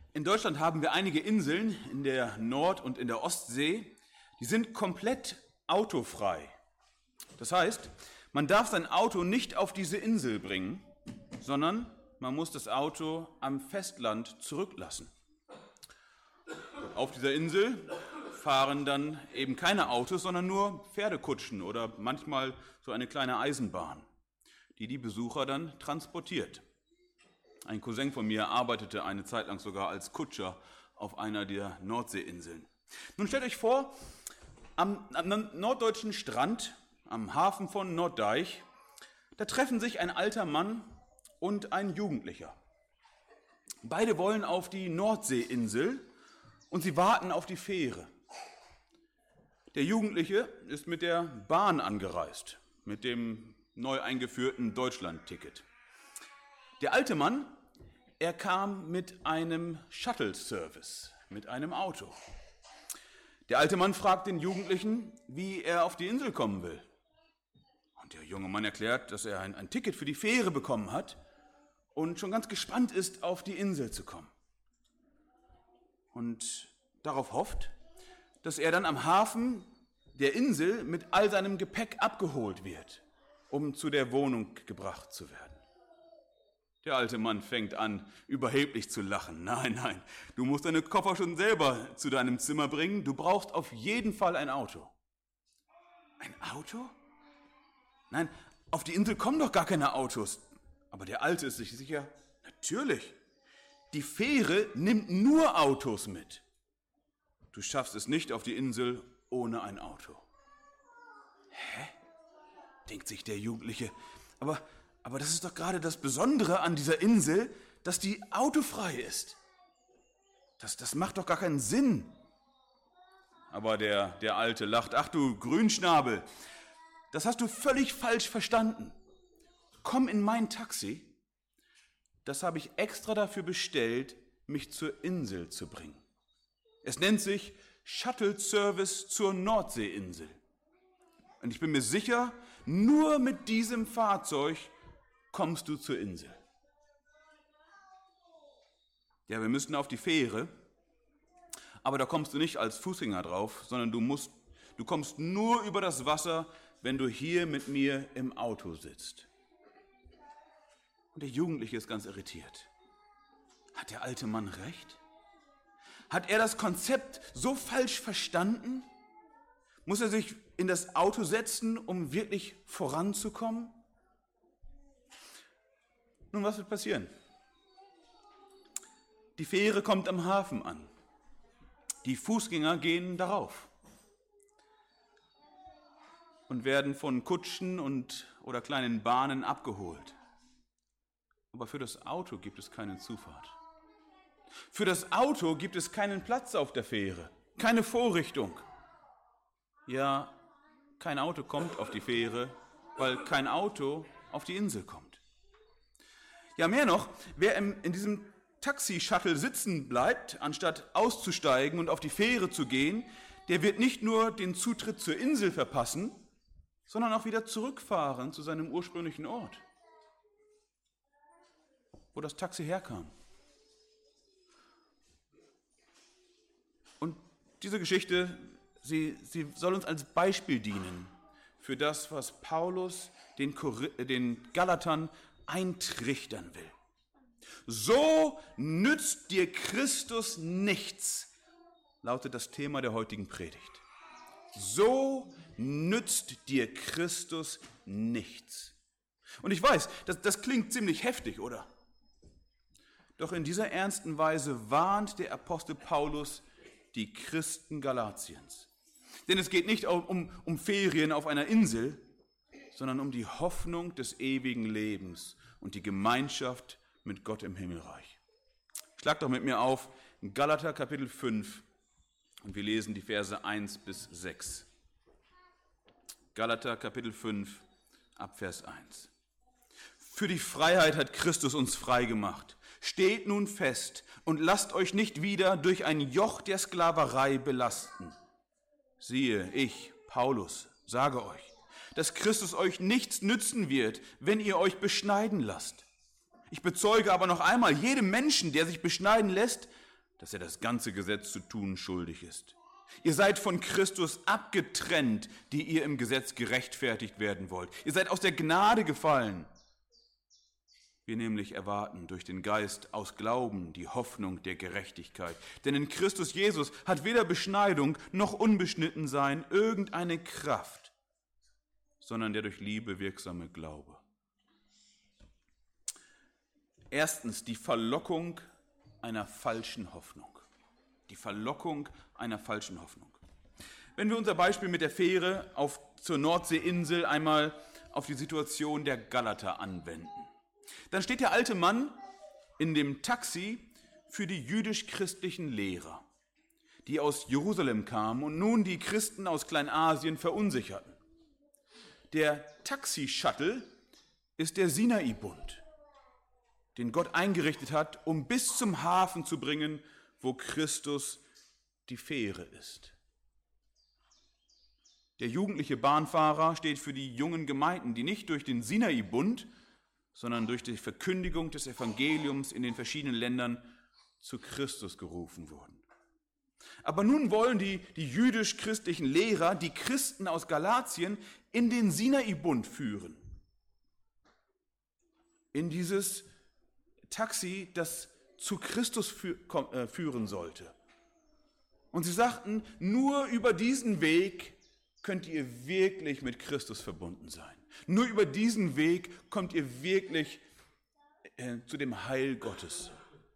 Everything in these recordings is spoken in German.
In Deutschland haben wir einige Inseln in der Nord- und in der Ostsee, die sind komplett autofrei. Das heißt, man darf sein Auto nicht auf diese Insel bringen, sondern man muss das Auto am Festland zurücklassen. Auf dieser Insel fahren dann eben keine Autos, sondern nur Pferdekutschen oder manchmal so eine kleine Eisenbahn, die die Besucher dann transportiert. Ein Cousin von mir arbeitete eine Zeit lang sogar als Kutscher auf einer der Nordseeinseln. Nun stellt euch vor, am norddeutschen Strand, am Hafen von Norddeich, da treffen sich ein alter Mann und ein Jugendlicher. Beide wollen auf die Nordseeinsel und sie warten auf die Fähre. Der Jugendliche ist mit der Bahn angereist, mit dem neu eingeführten Deutschland-Ticket. Der alte Mann, er kam mit einem Shuttle-Service, mit einem Auto. Der alte Mann fragt den Jugendlichen, wie er auf die Insel kommen will. Und der junge Mann erklärt, dass er ein Ticket für die Fähre bekommen hat und schon ganz gespannt ist, auf die Insel zu kommen. Und darauf hofft, dass er dann am Hafen der Insel mit all seinem Gepäck abgeholt wird, um zu der Wohnung gebracht zu werden. Der alte Mann fängt an, überheblich zu lachen. Nein, du musst deine Koffer schon selber zu deinem Zimmer bringen. Du brauchst auf jeden Fall ein Auto. Ein Auto? Nein, auf die Insel kommen doch gar keine Autos. Aber der Alte ist sich sicher, natürlich. Die Fähre nimmt nur Autos mit. Du schaffst es nicht auf die Insel ohne ein Auto. Hä? Denkt sich der Jugendliche. Aber das ist doch gerade das Besondere an dieser Insel, dass die autofrei ist. Das macht doch gar keinen Sinn. Aber der Alte lacht. Ach du Grünschnabel, das hast du völlig falsch verstanden. Komm in mein Taxi. Das habe ich extra dafür bestellt, mich zur Insel zu bringen. Es nennt sich Shuttle Service zur Nordseeinsel. Und ich bin mir sicher, nur mit diesem Fahrzeug kommst du zur Insel. Ja, wir müssten auf die Fähre, aber da kommst du nicht als Fußgänger drauf, sondern du kommst nur über das Wasser, wenn du hier mit mir im Auto sitzt. Und der Jugendliche ist ganz irritiert. Hat der alte Mann recht? Hat er das Konzept so falsch verstanden? Muss er sich in das Auto setzen, um wirklich voranzukommen? Nun, was wird passieren? Die Fähre kommt am Hafen an. Die Fußgänger gehen darauf und werden von Kutschen oder kleinen Bahnen abgeholt. Aber für das Auto gibt es keine Zufahrt. Für das Auto gibt es keinen Platz auf der Fähre, keine Vorrichtung. Ja, kein Auto kommt auf die Fähre, weil kein Auto auf die Insel kommt. Ja, mehr noch, wer in diesem Taxi-Shuttle sitzen bleibt, anstatt auszusteigen und auf die Fähre zu gehen, der wird nicht nur den Zutritt zur Insel verpassen, sondern auch wieder zurückfahren zu seinem ursprünglichen Ort, wo das Taxi herkam. Und diese Geschichte, sie soll uns als Beispiel dienen für das, was Paulus den Galatern eintrichtern will. So nützt dir Christus nichts, lautet das Thema der heutigen Predigt. So nützt dir Christus nichts. Und ich weiß, das klingt ziemlich heftig, oder? Doch in dieser ernsten Weise warnt der Apostel Paulus die Christen Galatiens. Denn es geht nicht um Ferien auf einer Insel, sondern um die Hoffnung des ewigen Lebens und die Gemeinschaft mit Gott im Himmelreich. Schlag doch mit mir auf Galater Kapitel 5 und wir lesen die Verse 1 bis 6. Galater Kapitel 5 ab Vers 1. Für die Freiheit hat Christus uns frei gemacht. Steht nun fest und lasst euch nicht wieder durch ein Joch der Sklaverei belasten. Siehe, ich, Paulus, sage euch, dass Christus euch nichts nützen wird, wenn ihr euch beschneiden lasst. Ich bezeuge aber noch einmal, jedem Menschen, der sich beschneiden lässt, dass er das ganze Gesetz zu tun schuldig ist. Ihr seid von Christus abgetrennt, die ihr im Gesetz gerechtfertigt werden wollt. Ihr seid aus der Gnade gefallen. Wir nämlich erwarten durch den Geist aus Glauben die Hoffnung der Gerechtigkeit. Denn in Christus Jesus hat weder Beschneidung noch Unbeschnittensein irgendeine Kraft, sondern der durch Liebe wirksame Glaube. Erstens, die Verlockung einer falschen Hoffnung. Die Verlockung einer falschen Hoffnung. Wenn wir unser Beispiel mit der Fähre zur Nordseeinsel einmal auf die Situation der Galater anwenden, dann steht der alte Mann in dem Taxi für die jüdisch-christlichen Lehrer, die aus Jerusalem kamen und nun die Christen aus Kleinasien verunsicherten. Der Taxi-Shuttle ist der Sinai-Bund, den Gott eingerichtet hat, um bis zum Hafen zu bringen, wo Christus die Fähre ist. Der jugendliche Bahnfahrer steht für die jungen Gemeinden, die nicht durch den Sinai-Bund, sondern durch die Verkündigung des Evangeliums in den verschiedenen Ländern zu Christus gerufen wurden. Aber nun wollen die jüdisch-christlichen Lehrer die Christen aus Galatien in den Sinai-Bund führen. In dieses Taxi, das zu Christus führen sollte. Und sie sagten, nur über diesen Weg könnt ihr wirklich mit Christus verbunden sein. Nur über diesen Weg kommt ihr wirklich zu dem Heil Gottes.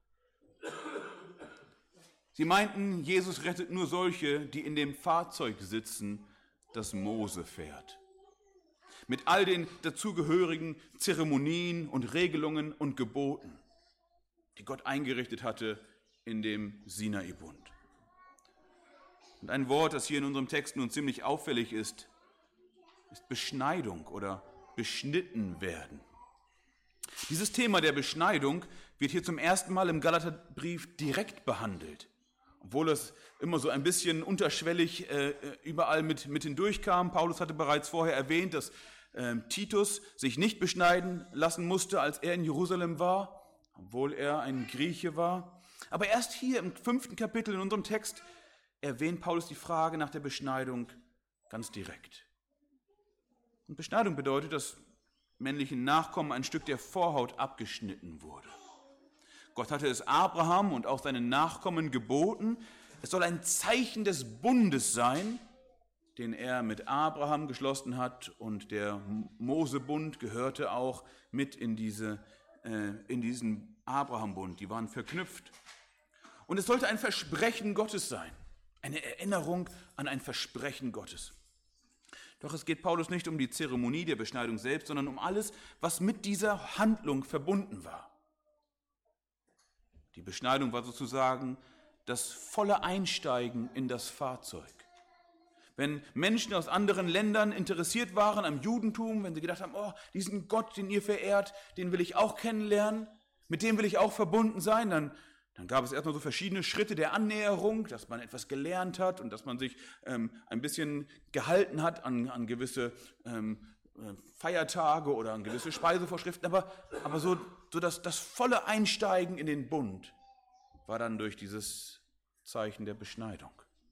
Sie meinten, Jesus rettet nur solche, die in dem Fahrzeug sitzen, das Mose fährt. Mit all den dazugehörigen Zeremonien und Regelungen und Geboten, die Gott eingerichtet hatte in dem Sinai-Bund. Und ein Wort, das hier in unserem Text nun ziemlich auffällig ist Beschneidung oder beschnitten werden. Dieses Thema der Beschneidung wird hier zum ersten Mal im Galaterbrief direkt behandelt, obwohl es immer so ein bisschen unterschwellig überall mit hindurchkam. Paulus hatte bereits vorher erwähnt, dass Titus sich nicht beschneiden lassen musste, als er in Jerusalem war, obwohl er ein Grieche war. Aber erst hier im 5. Kapitel in unserem Text erwähnt Paulus die Frage nach der Beschneidung ganz direkt. Und Beschneidung bedeutet, dass männlichen Nachkommen ein Stück der Vorhaut abgeschnitten wurde. Gott hatte es Abraham und auch seinen Nachkommen geboten. Es soll ein Zeichen des Bundes sein, den er mit Abraham geschlossen hat, und der Mosebund gehörte auch mit in diesen Abraham-Bund. Die waren verknüpft. Und es sollte ein Versprechen Gottes sein, eine Erinnerung an ein Versprechen Gottes. Doch es geht Paulus nicht um die Zeremonie der Beschneidung selbst, sondern um alles, was mit dieser Handlung verbunden war. Die Beschneidung war sozusagen das volle Einsteigen in das Fahrzeug. Wenn Menschen aus anderen Ländern interessiert waren am Judentum, wenn sie gedacht haben, oh, diesen Gott, den ihr verehrt, den will ich auch kennenlernen, mit dem will ich auch verbunden sein, dann gab es erstmal so verschiedene Schritte der Annäherung, dass man etwas gelernt hat und dass man sich ein bisschen gehalten hat an gewisse Feiertage oder an gewisse Speisevorschriften. Aber so das volle Einsteigen in den Bund war dann durch dieses Zeichen der Beschneidung.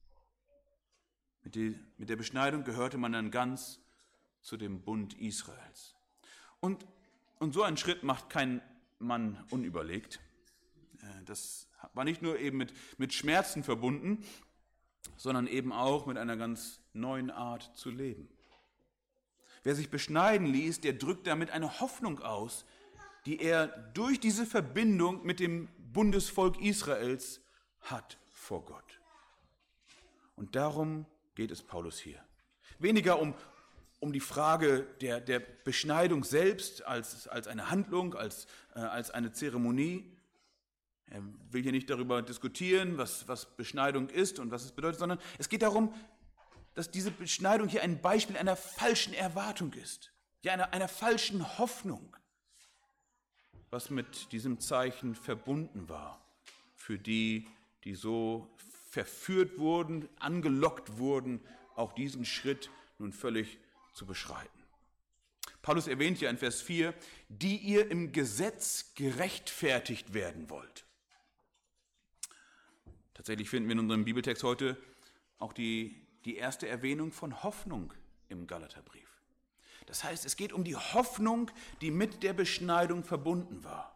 Mit der Beschneidung gehörte man dann ganz zu dem Bund Israels. Und so einen Schritt macht kein Mann unüberlegt. Das war nicht nur eben mit Schmerzen verbunden, sondern eben auch mit einer ganz neuen Art zu leben. Wer sich beschneiden ließ, der drückt damit eine Hoffnung aus, die er durch diese Verbindung mit dem Bundesvolk Israels hat vor Gott. Und darum geht es Paulus hier. Weniger um die Frage der Beschneidung selbst als eine Handlung, als eine Zeremonie. Er will hier nicht darüber diskutieren, was Beschneidung ist und was es bedeutet, sondern es geht darum, dass diese Beschneidung hier ein Beispiel einer falschen Erwartung ist, ja einer falschen Hoffnung, was mit diesem Zeichen verbunden war, für die so verführt wurden, angelockt wurden, auch diesen Schritt nun völlig zu beschreiten. Paulus erwähnt ja in Vers 4, die ihr im Gesetz gerechtfertigt werden wollt. Tatsächlich finden wir in unserem Bibeltext heute auch die erste Erwähnung von Hoffnung im Galaterbrief. Das heißt, es geht um die Hoffnung, die mit der Beschneidung verbunden war.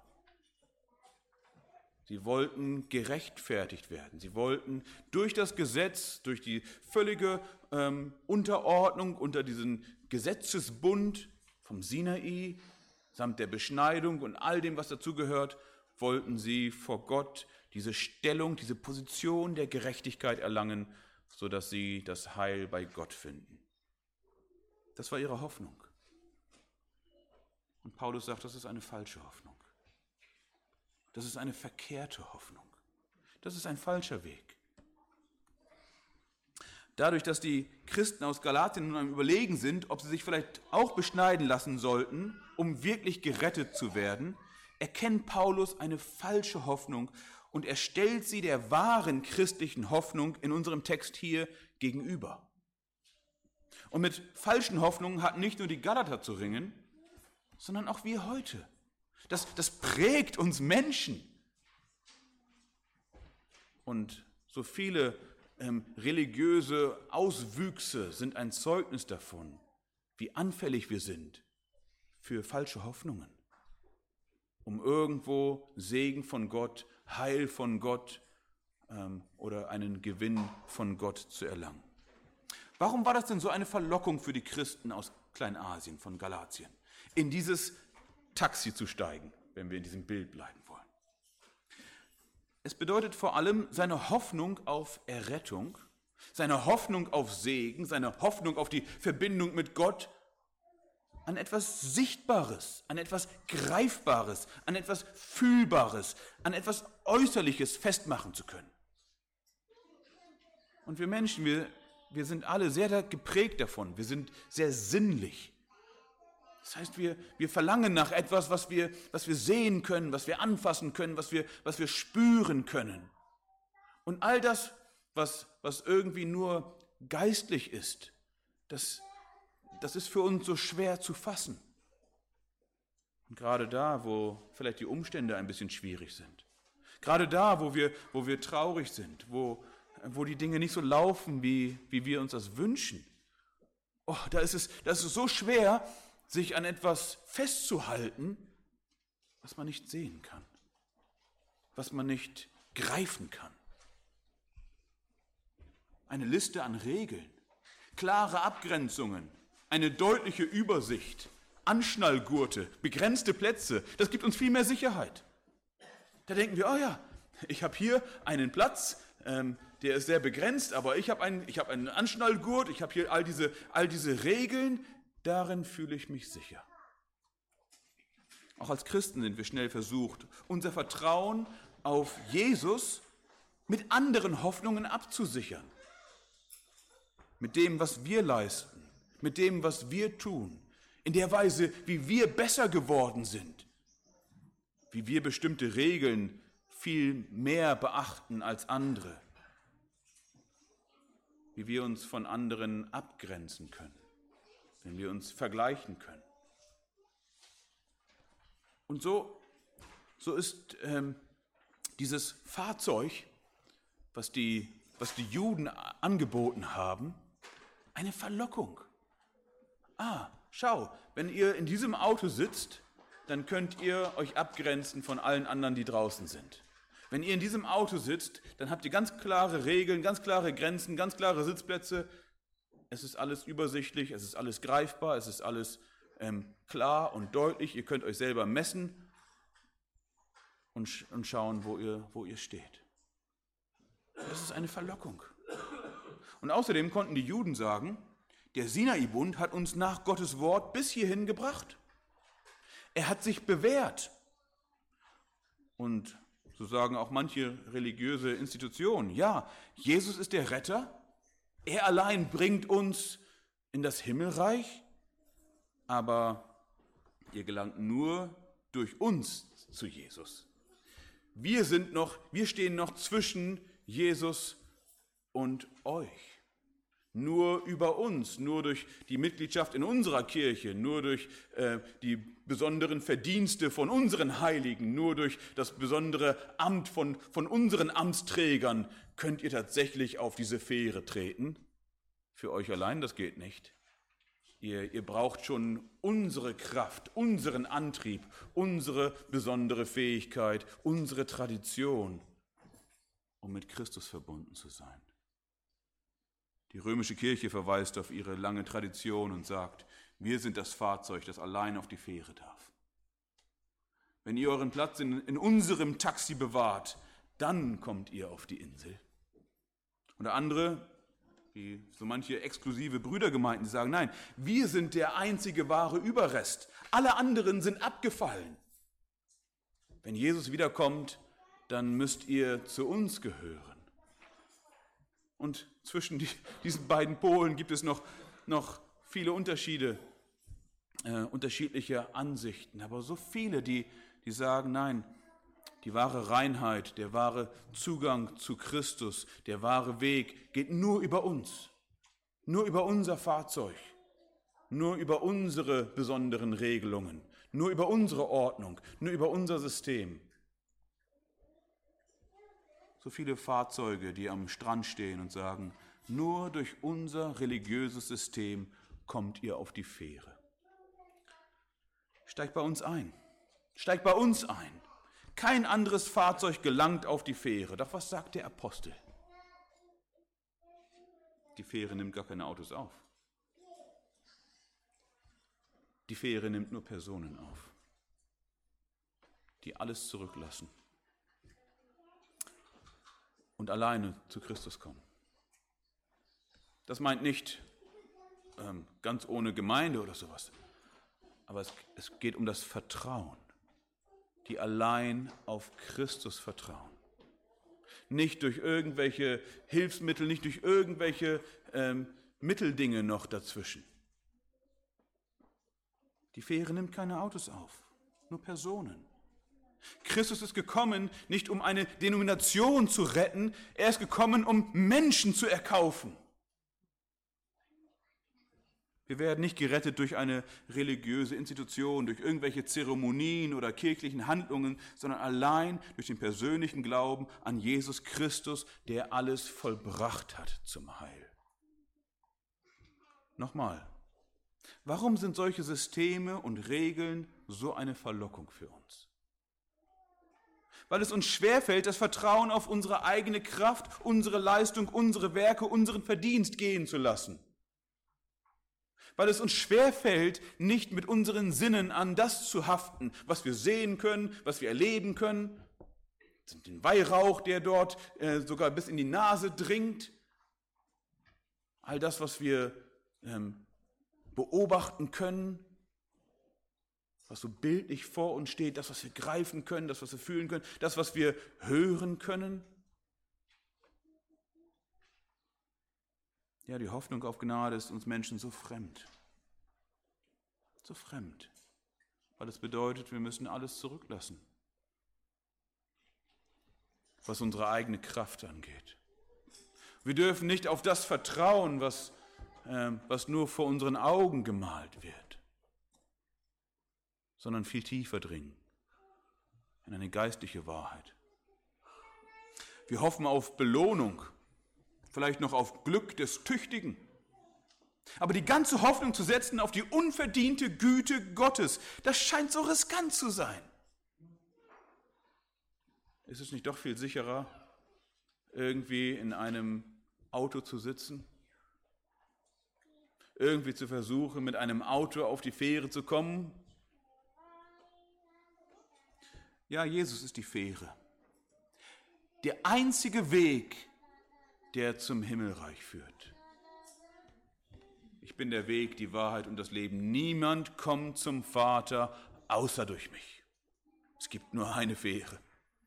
Sie wollten gerechtfertigt werden. Sie wollten durch das Gesetz, durch die völlige Unterordnung unter diesen Gesetzesbund vom Sinai, samt der Beschneidung und all dem, was dazugehört, wollten sie vor Gott diese Stellung, diese Position der Gerechtigkeit erlangen, sodass sie das Heil bei Gott finden. Das war ihre Hoffnung. Und Paulus sagt, das ist eine falsche Hoffnung. Das ist eine verkehrte Hoffnung. Das ist ein falscher Weg. Dadurch, dass die Christen aus Galatien nun am Überlegen sind, ob sie sich vielleicht auch beschneiden lassen sollten, um wirklich gerettet zu werden, erkennt Paulus eine falsche Hoffnung und er stellt sie der wahren christlichen Hoffnung in unserem Text hier gegenüber. Und mit falschen Hoffnungen hatten nicht nur die Galater zu ringen, sondern auch wir heute. Das prägt uns Menschen. Und so viele religiöse Auswüchse sind ein Zeugnis davon, wie anfällig wir sind für falsche Hoffnungen, um irgendwo Segen von Gott, Heil von Gott oder einen Gewinn von Gott zu erlangen. Warum war das denn so eine Verlockung für die Christen aus Kleinasien, von Galatien, in dieses Taxi zu steigen, wenn wir in diesem Bild bleiben wollen? Es bedeutet vor allem seine Hoffnung auf Errettung, seine Hoffnung auf Segen, seine Hoffnung auf die Verbindung mit Gott an etwas Sichtbares, an etwas Greifbares, an etwas Fühlbares, an etwas Äußerliches festmachen zu können. Und wir Menschen, wir sind alle sehr geprägt davon, wir sind sehr sinnlich. Das heißt, wir verlangen nach etwas, was wir sehen können, was wir anfassen können, was wir spüren können. Und all das, was irgendwie nur geistlich ist, das ist für uns so schwer zu fassen. Und gerade da, wo vielleicht die Umstände ein bisschen schwierig sind, gerade da, wo wir traurig sind, wo die Dinge nicht so laufen, wie wir uns das wünschen, da ist es so schwer, sich an etwas festzuhalten, was man nicht sehen kann, was man nicht greifen kann. Eine Liste an Regeln, klare Abgrenzungen, eine deutliche Übersicht, Anschnallgurte, begrenzte Plätze, das gibt uns viel mehr Sicherheit. Da denken wir, ich habe hier einen Platz, der ist sehr begrenzt, aber ich habe einen Anschnallgurt, ich habe hier all diese Regeln, darin fühle ich mich sicher. Auch als Christen sind wir schnell versucht, unser Vertrauen auf Jesus mit anderen Hoffnungen abzusichern. Mit dem, was wir leisten, mit dem, was wir tun, in der Weise, wie wir besser geworden sind, wie wir bestimmte Regeln viel mehr beachten als andere, wie wir uns von anderen abgrenzen können, wenn wir uns vergleichen können. Und so ist dieses Fahrzeug, was die Juden angeboten haben, eine Verlockung. Schau, wenn ihr in diesem Auto sitzt, dann könnt ihr euch abgrenzen von allen anderen, die draußen sind. Wenn ihr in diesem Auto sitzt, dann habt ihr ganz klare Regeln, ganz klare Grenzen, ganz klare Sitzplätze. Es ist alles übersichtlich, es ist alles greifbar, es ist alles klar und deutlich. Ihr könnt euch selber messen und schauen, wo ihr steht. Das ist eine Verlockung. Und außerdem konnten die Juden sagen, der Sinai-Bund hat uns nach Gottes Wort bis hierhin gebracht. Er hat sich bewährt. Und so sagen auch manche religiöse Institutionen, ja, Jesus ist der Retter, er allein bringt uns in das Himmelreich, aber ihr gelangt nur durch uns zu Jesus. Wir stehen noch zwischen Jesus und euch. nur über uns, nur durch die Mitgliedschaft in unserer Kirche, nur durch die besonderen Verdienste von unseren Heiligen, nur durch das besondere Amt von unseren Amtsträgern könnt ihr tatsächlich auf diese Fähre treten. Für euch allein, das geht nicht. Ihr braucht schon unsere Kraft, unseren Antrieb, unsere besondere Fähigkeit, unsere Tradition, um mit Christus verbunden zu sein. Die römische Kirche verweist auf ihre lange Tradition und sagt, wir sind das Fahrzeug, das allein auf die Fähre darf. Wenn ihr euren Platz in unserem Taxi bewahrt, dann kommt ihr auf die Insel. Oder andere, wie so manche exklusive Brüdergemeinden, die sagen, nein, wir sind der einzige wahre Überrest. Alle anderen sind abgefallen. Wenn Jesus wiederkommt, dann müsst ihr zu uns gehören. Und zwischen diesen beiden Polen gibt es noch viele Unterschiede, unterschiedliche Ansichten. Aber so viele, die sagen, nein, die wahre Reinheit, der wahre Zugang zu Christus, der wahre Weg geht nur über uns, nur über unser Fahrzeug, nur über unsere besonderen Regelungen, nur über unsere Ordnung, nur über unser System. So viele Fahrzeuge, die am Strand stehen und sagen, nur durch unser religiöses System kommt ihr auf die Fähre. Steigt bei uns ein. Steigt bei uns ein. Kein anderes Fahrzeug gelangt auf die Fähre. Doch was sagt der Apostel? Die Fähre nimmt gar keine Autos auf. Die Fähre nimmt nur Personen auf, die alles zurücklassen und alleine zu Christus kommen. Das meint nicht ganz ohne Gemeinde oder sowas, aber es geht um das Vertrauen, die allein auf Christus vertrauen. Nicht durch irgendwelche Hilfsmittel, nicht durch irgendwelche Mitteldinge noch dazwischen. Die Fähre nimmt keine Autos auf, nur Personen. Christus ist gekommen, nicht um eine Denomination zu retten, er ist gekommen, um Menschen zu erkaufen. Wir werden nicht gerettet durch eine religiöse Institution, durch irgendwelche Zeremonien oder kirchlichen Handlungen, sondern allein durch den persönlichen Glauben an Jesus Christus, der alles vollbracht hat zum Heil. Nochmal, warum sind solche Systeme und Regeln so eine Verlockung für uns? Weil es uns schwerfällt, das Vertrauen auf unsere eigene Kraft, unsere Leistung, unsere Werke, unseren Verdienst gehen zu lassen. Weil es uns schwerfällt, nicht mit unseren Sinnen an das zu haften, was wir sehen können, was wir erleben können. Den Weihrauch, der dort sogar bis in die Nase dringt. All das, was wir beobachten können, was so bildlich vor uns steht, das, was wir greifen können, das, was wir fühlen können, das, was wir hören können. Ja, die Hoffnung auf Gnade ist uns Menschen so fremd. So fremd. Weil es bedeutet, wir müssen alles zurücklassen, was unsere eigene Kraft angeht. Wir dürfen nicht auf das vertrauen, was nur vor unseren Augen gemalt wird, sondern viel tiefer dringen in eine geistliche Wahrheit. Wir hoffen auf Belohnung, vielleicht noch auf Glück des Tüchtigen. Aber die ganze Hoffnung zu setzen auf die unverdiente Güte Gottes, das scheint so riskant zu sein. Ist es nicht doch viel sicherer, irgendwie in einem Auto zu sitzen? Irgendwie zu versuchen, mit einem Auto auf die Fähre zu kommen? Ja, Jesus ist die Fähre. Der einzige Weg, der zum Himmelreich führt. Ich bin der Weg, die Wahrheit und das Leben. Niemand kommt zum Vater, außer durch mich. Es gibt nur eine Fähre.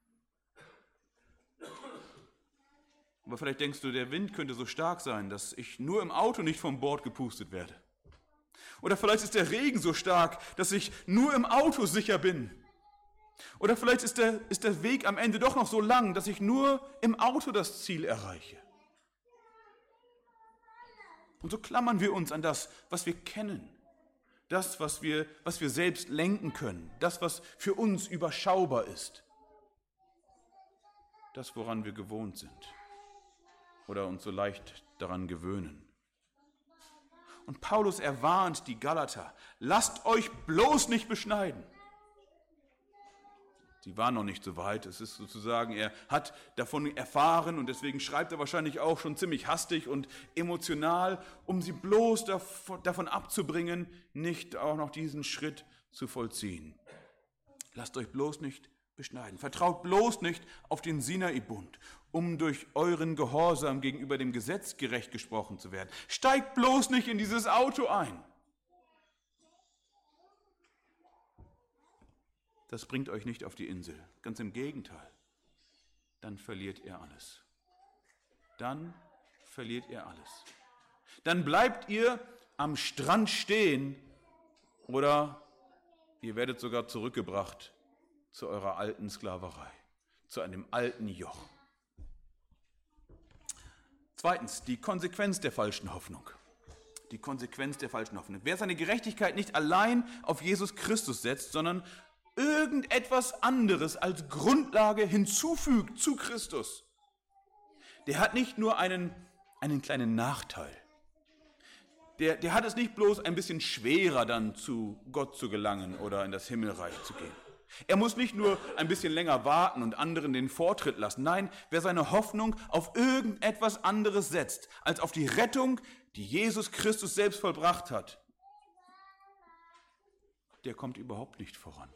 Aber vielleicht denkst du, der Wind könnte so stark sein, dass ich nur im Auto nicht vom Bord gepustet werde. Oder vielleicht ist der Regen so stark, dass ich nur im Auto sicher bin. Oder vielleicht ist der Weg am Ende doch noch so lang, dass ich nur im Auto das Ziel erreiche. Und so klammern wir uns an das, was wir kennen, das, was wir selbst lenken können, das, was für uns überschaubar ist, das, woran wir gewohnt sind oder uns so leicht daran gewöhnen. Und Paulus erwarnt die Galater, lasst euch bloß nicht beschneiden. Sie waren noch nicht so weit, es ist sozusagen, er hat davon erfahren und deswegen schreibt er wahrscheinlich auch schon ziemlich hastig und emotional, um sie bloß davon abzubringen, nicht auch noch diesen Schritt zu vollziehen. Lasst euch bloß nicht beschneiden, vertraut bloß nicht auf den Sinai-Bund, um durch euren Gehorsam gegenüber dem Gesetz gerecht gesprochen zu werden. Steigt bloß nicht in dieses Auto ein. Das bringt euch nicht auf die Insel. Ganz im Gegenteil. Dann verliert ihr alles. Dann verliert ihr alles. Dann bleibt ihr am Strand stehen oder ihr werdet sogar zurückgebracht zu eurer alten Sklaverei, zu einem alten Joch. Zweitens, die Konsequenz der falschen Hoffnung. Die Konsequenz der falschen Hoffnung. Wer seine Gerechtigkeit nicht allein auf Jesus Christus setzt, sondern irgendetwas anderes als Grundlage hinzufügt zu Christus, der hat nicht nur einen kleinen Nachteil. Der hat es nicht bloß ein bisschen schwerer, dann zu Gott zu gelangen oder in das Himmelreich zu gehen. Er muss nicht nur ein bisschen länger warten und anderen den Vortritt lassen. Nein, wer seine Hoffnung auf irgendetwas anderes setzt, als auf die Rettung, die Jesus Christus selbst vollbracht hat, der kommt überhaupt nicht voran.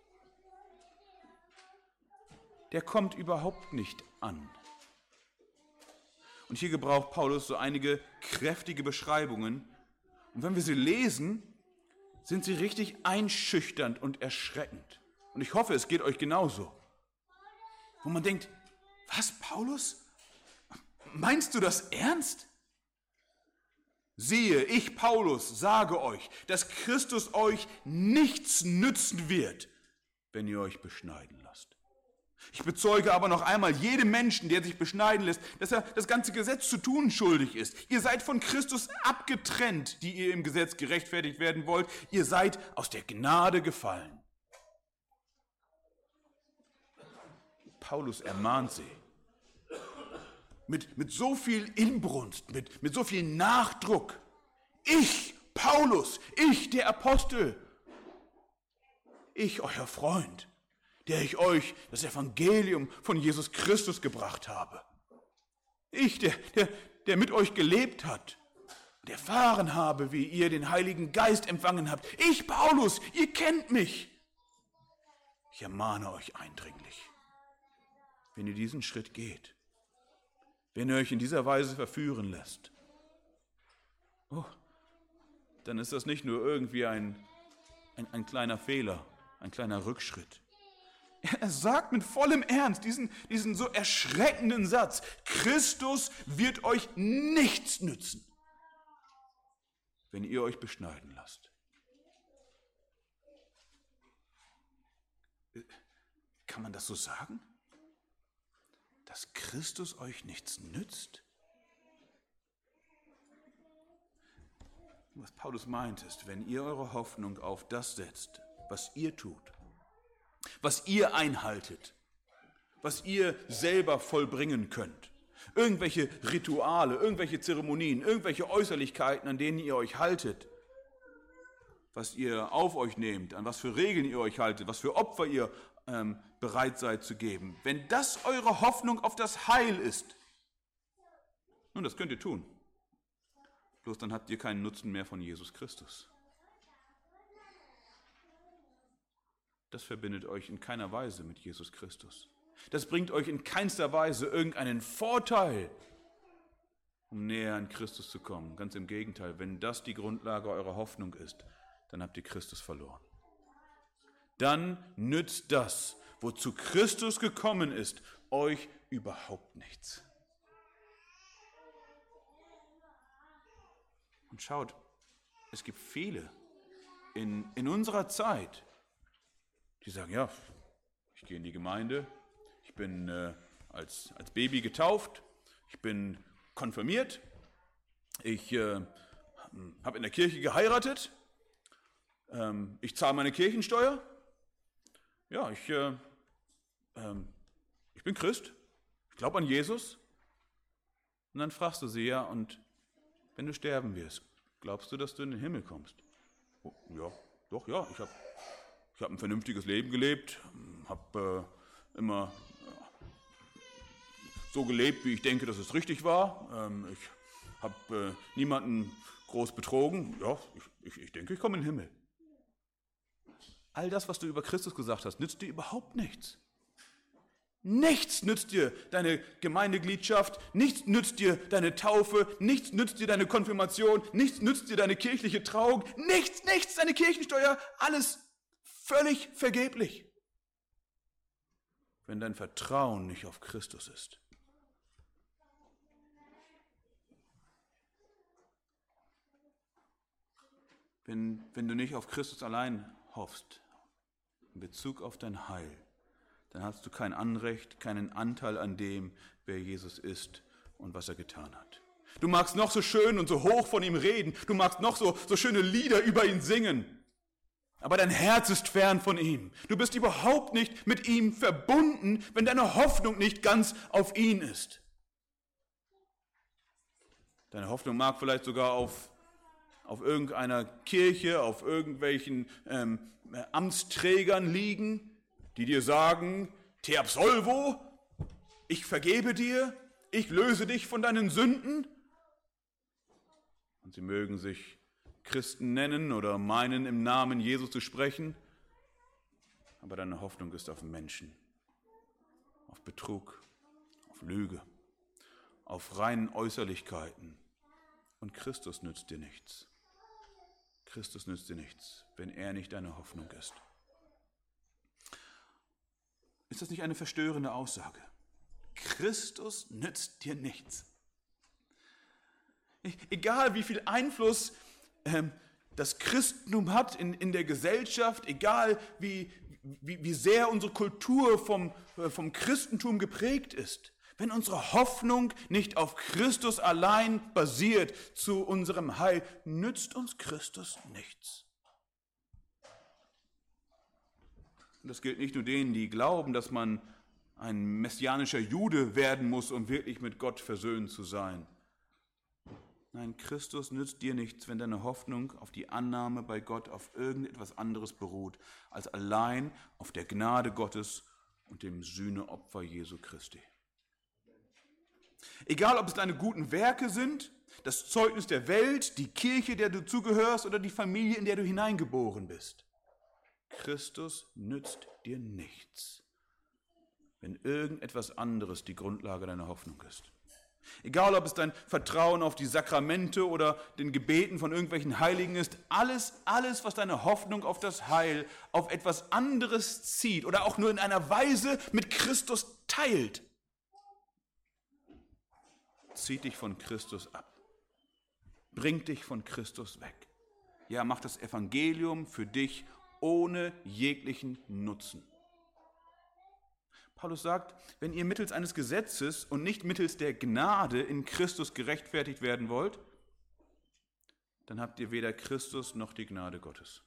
Der kommt überhaupt nicht an. Und hier gebraucht Paulus so einige kräftige Beschreibungen. Und wenn wir sie lesen, sind sie richtig einschüchternd und erschreckend. Und ich hoffe, es geht euch genauso. Wo man denkt, was, Paulus? Meinst du das ernst? Siehe, ich, Paulus, sage euch, dass Christus euch nichts nützen wird, wenn ihr euch beschneiden lasst. Ich bezeuge aber noch einmal jedem Menschen, der sich beschneiden lässt, dass er das ganze Gesetz zu tun schuldig ist. Ihr seid von Christus abgetrennt, die ihr im Gesetz gerechtfertigt werden wollt. Ihr seid aus der Gnade gefallen. Paulus ermahnt sie mit so viel Inbrunst, mit so viel Nachdruck. Ich, Paulus, ich, der Apostel, ich, euer Freund, der ich euch das Evangelium von Jesus Christus gebracht habe. Ich, der mit euch gelebt hat und erfahren habe, wie ihr den Heiligen Geist empfangen habt. Ich, Paulus, ihr kennt mich. Ich ermahne euch eindringlich, wenn ihr diesen Schritt geht, wenn ihr euch in dieser Weise verführen lässt, dann ist das nicht nur irgendwie ein kleiner Fehler, ein kleiner Rückschritt. Er sagt mit vollem Ernst diesen so erschreckenden Satz: Christus wird euch nichts nützen, wenn ihr euch beschneiden lasst. Kann man das so sagen? Dass Christus euch nichts nützt? Was Paulus meint ist, wenn ihr eure Hoffnung auf das setzt, was ihr tut, was ihr einhaltet, was ihr selber vollbringen könnt, irgendwelche Rituale, irgendwelche Zeremonien, irgendwelche Äußerlichkeiten, an denen ihr euch haltet, was ihr auf euch nehmt, an was für Regeln ihr euch haltet, was für Opfer ihr bereit seid zu geben, wenn das eure Hoffnung auf das Heil ist, nun, das könnt ihr tun. Bloß dann habt ihr keinen Nutzen mehr von Jesus Christus. Das verbindet euch in keiner Weise mit Jesus Christus. Das bringt euch in keinster Weise irgendeinen Vorteil, um näher an Christus zu kommen. Ganz im Gegenteil, wenn das die Grundlage eurer Hoffnung ist, dann habt ihr Christus verloren. Dann nützt das, wozu Christus gekommen ist, euch überhaupt nichts. Und schaut, es gibt viele in unserer Zeit, die sagen, ja, ich gehe in die Gemeinde, ich bin als Baby getauft, ich bin konfirmiert, Ich habe in der Kirche geheiratet. Ich zahle meine Kirchensteuer. Ja, ich bin Christ. Ich glaube an Jesus. Und dann fragst du sie, ja, und wenn du sterben wirst, glaubst du, dass du in den Himmel kommst? Oh, ja, doch, ja. Ich hab ein vernünftiges Leben gelebt, habe immer so gelebt, wie ich denke, dass es richtig war. Ich habe niemanden groß betrogen. Ja, ich denke, ich komme in den Himmel. All das, was du über Christus gesagt hast, nützt dir überhaupt nichts. Nichts nützt dir deine Gemeindegliedschaft, nichts nützt dir deine Taufe, nichts nützt dir deine Konfirmation, nichts nützt dir deine kirchliche Trauung, nichts, deine Kirchensteuer, alles völlig vergeblich, wenn dein Vertrauen nicht auf Christus ist. Wenn du nicht auf Christus allein hoffst, in Bezug auf dein Heil, dann hast du kein Anrecht, keinen Anteil an dem, wer Jesus ist und was er getan hat. Du magst noch so schön und so hoch von ihm reden, du magst noch so schöne Lieder über ihn singen, aber dein Herz ist fern von ihm. Du bist überhaupt nicht mit ihm verbunden, wenn deine Hoffnung nicht ganz auf ihn ist. Deine Hoffnung mag vielleicht sogar auf irgendeiner Kirche, auf irgendwelchen Amtsträgern liegen, die dir sagen, te absolvo, ich vergebe dir, ich löse dich von deinen Sünden. Und sie mögen sich Christen nennen oder meinen, im Namen Jesu zu sprechen, aber deine Hoffnung ist auf Menschen, auf Betrug, auf Lüge, auf reinen Äußerlichkeiten. Und Christus nützt dir nichts. Christus nützt dir nichts, wenn er nicht deine Hoffnung ist. Ist das nicht eine verstörende Aussage? Christus nützt dir nichts. Egal wie viel Einfluss das Christentum hat in der Gesellschaft, egal wie sehr unsere Kultur vom Christentum geprägt ist, wenn unsere Hoffnung nicht auf Christus allein basiert zu unserem Heil, nützt uns Christus nichts. Und das gilt nicht nur denen, die glauben, dass man ein messianischer Jude werden muss, um wirklich mit Gott versöhnt zu sein. Nein, Christus nützt dir nichts, wenn deine Hoffnung auf die Annahme bei Gott auf irgendetwas anderes beruht, als allein auf der Gnade Gottes und dem Sühneopfer Jesu Christi. Egal, ob es deine guten Werke sind, das Zeugnis der Welt, die Kirche, der du zugehörst, oder die Familie, in der du hineingeboren bist. Christus nützt dir nichts, wenn irgendetwas anderes die Grundlage deiner Hoffnung ist. Egal, ob es dein Vertrauen auf die Sakramente oder den Gebeten von irgendwelchen Heiligen ist, alles, was deine Hoffnung auf das Heil, auf etwas anderes zieht oder auch nur in einer Weise mit Christus teilt, zieht dich von Christus ab, bringt dich von Christus weg. Ja, macht das Evangelium für dich ohne jeglichen Nutzen. Paulus sagt, wenn ihr mittels eines Gesetzes und nicht mittels der Gnade in Christus gerechtfertigt werden wollt, dann habt ihr weder Christus noch die Gnade Gottes.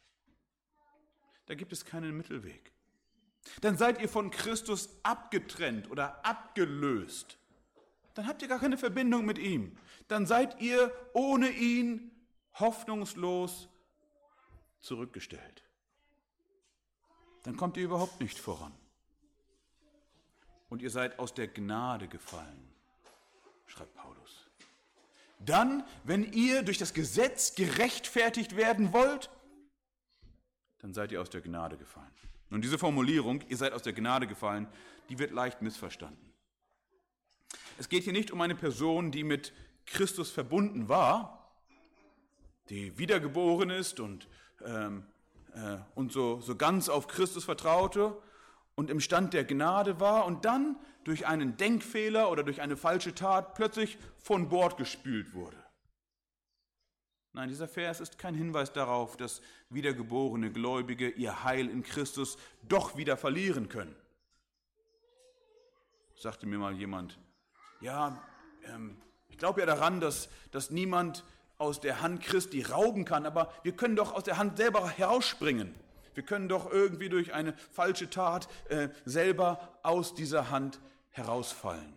Da gibt es keinen Mittelweg. Dann seid ihr von Christus abgetrennt oder abgelöst. Dann habt ihr gar keine Verbindung mit ihm. Dann seid ihr ohne ihn hoffnungslos zurückgestellt. Dann kommt ihr überhaupt nicht voran. Und ihr seid aus der Gnade gefallen, schreibt Paulus. Dann, wenn ihr durch das Gesetz gerechtfertigt werden wollt, dann seid ihr aus der Gnade gefallen. Und diese Formulierung, ihr seid aus der Gnade gefallen, die wird leicht missverstanden. Es geht hier nicht um eine Person, die mit Christus verbunden war, die wiedergeboren ist und so ganz auf Christus vertraute und im Stand der Gnade war und dann durch einen Denkfehler oder durch eine falsche Tat plötzlich von Bord gespült wurde. Nein, dieser Vers ist kein Hinweis darauf, dass wiedergeborene Gläubige ihr Heil in Christus doch wieder verlieren können. Sagte mir mal jemand, ja, Ich glaube ja daran, dass niemand aus der Hand Christi rauben kann, aber wir können doch aus der Hand selber herausspringen. Wir können doch irgendwie durch eine falsche Tat selber aus dieser Hand herausfallen.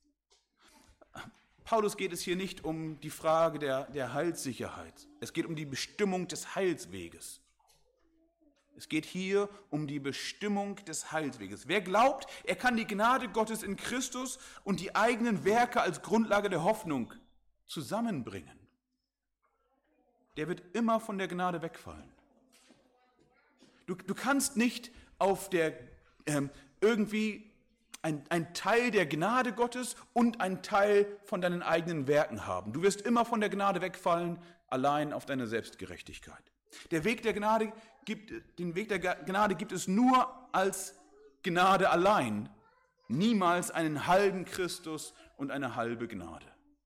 Paulus geht es hier nicht um die Frage der Heilssicherheit. Es geht um die Bestimmung des Heilsweges. Es geht hier um die Bestimmung des Heilsweges. Wer glaubt, er kann die Gnade Gottes in Christus und die eigenen Werke als Grundlage der Hoffnung zusammenbringen, der wird immer von der Gnade wegfallen. Du kannst nicht auf der irgendwie ein Teil der Gnade Gottes und ein Teil von deinen eigenen Werken haben. Du wirst immer von der Gnade wegfallen, allein auf deine Selbstgerechtigkeit. Den Weg der Gnade gibt es nur als Gnade allein, niemals einen halben Christus und eine halbe Gnade.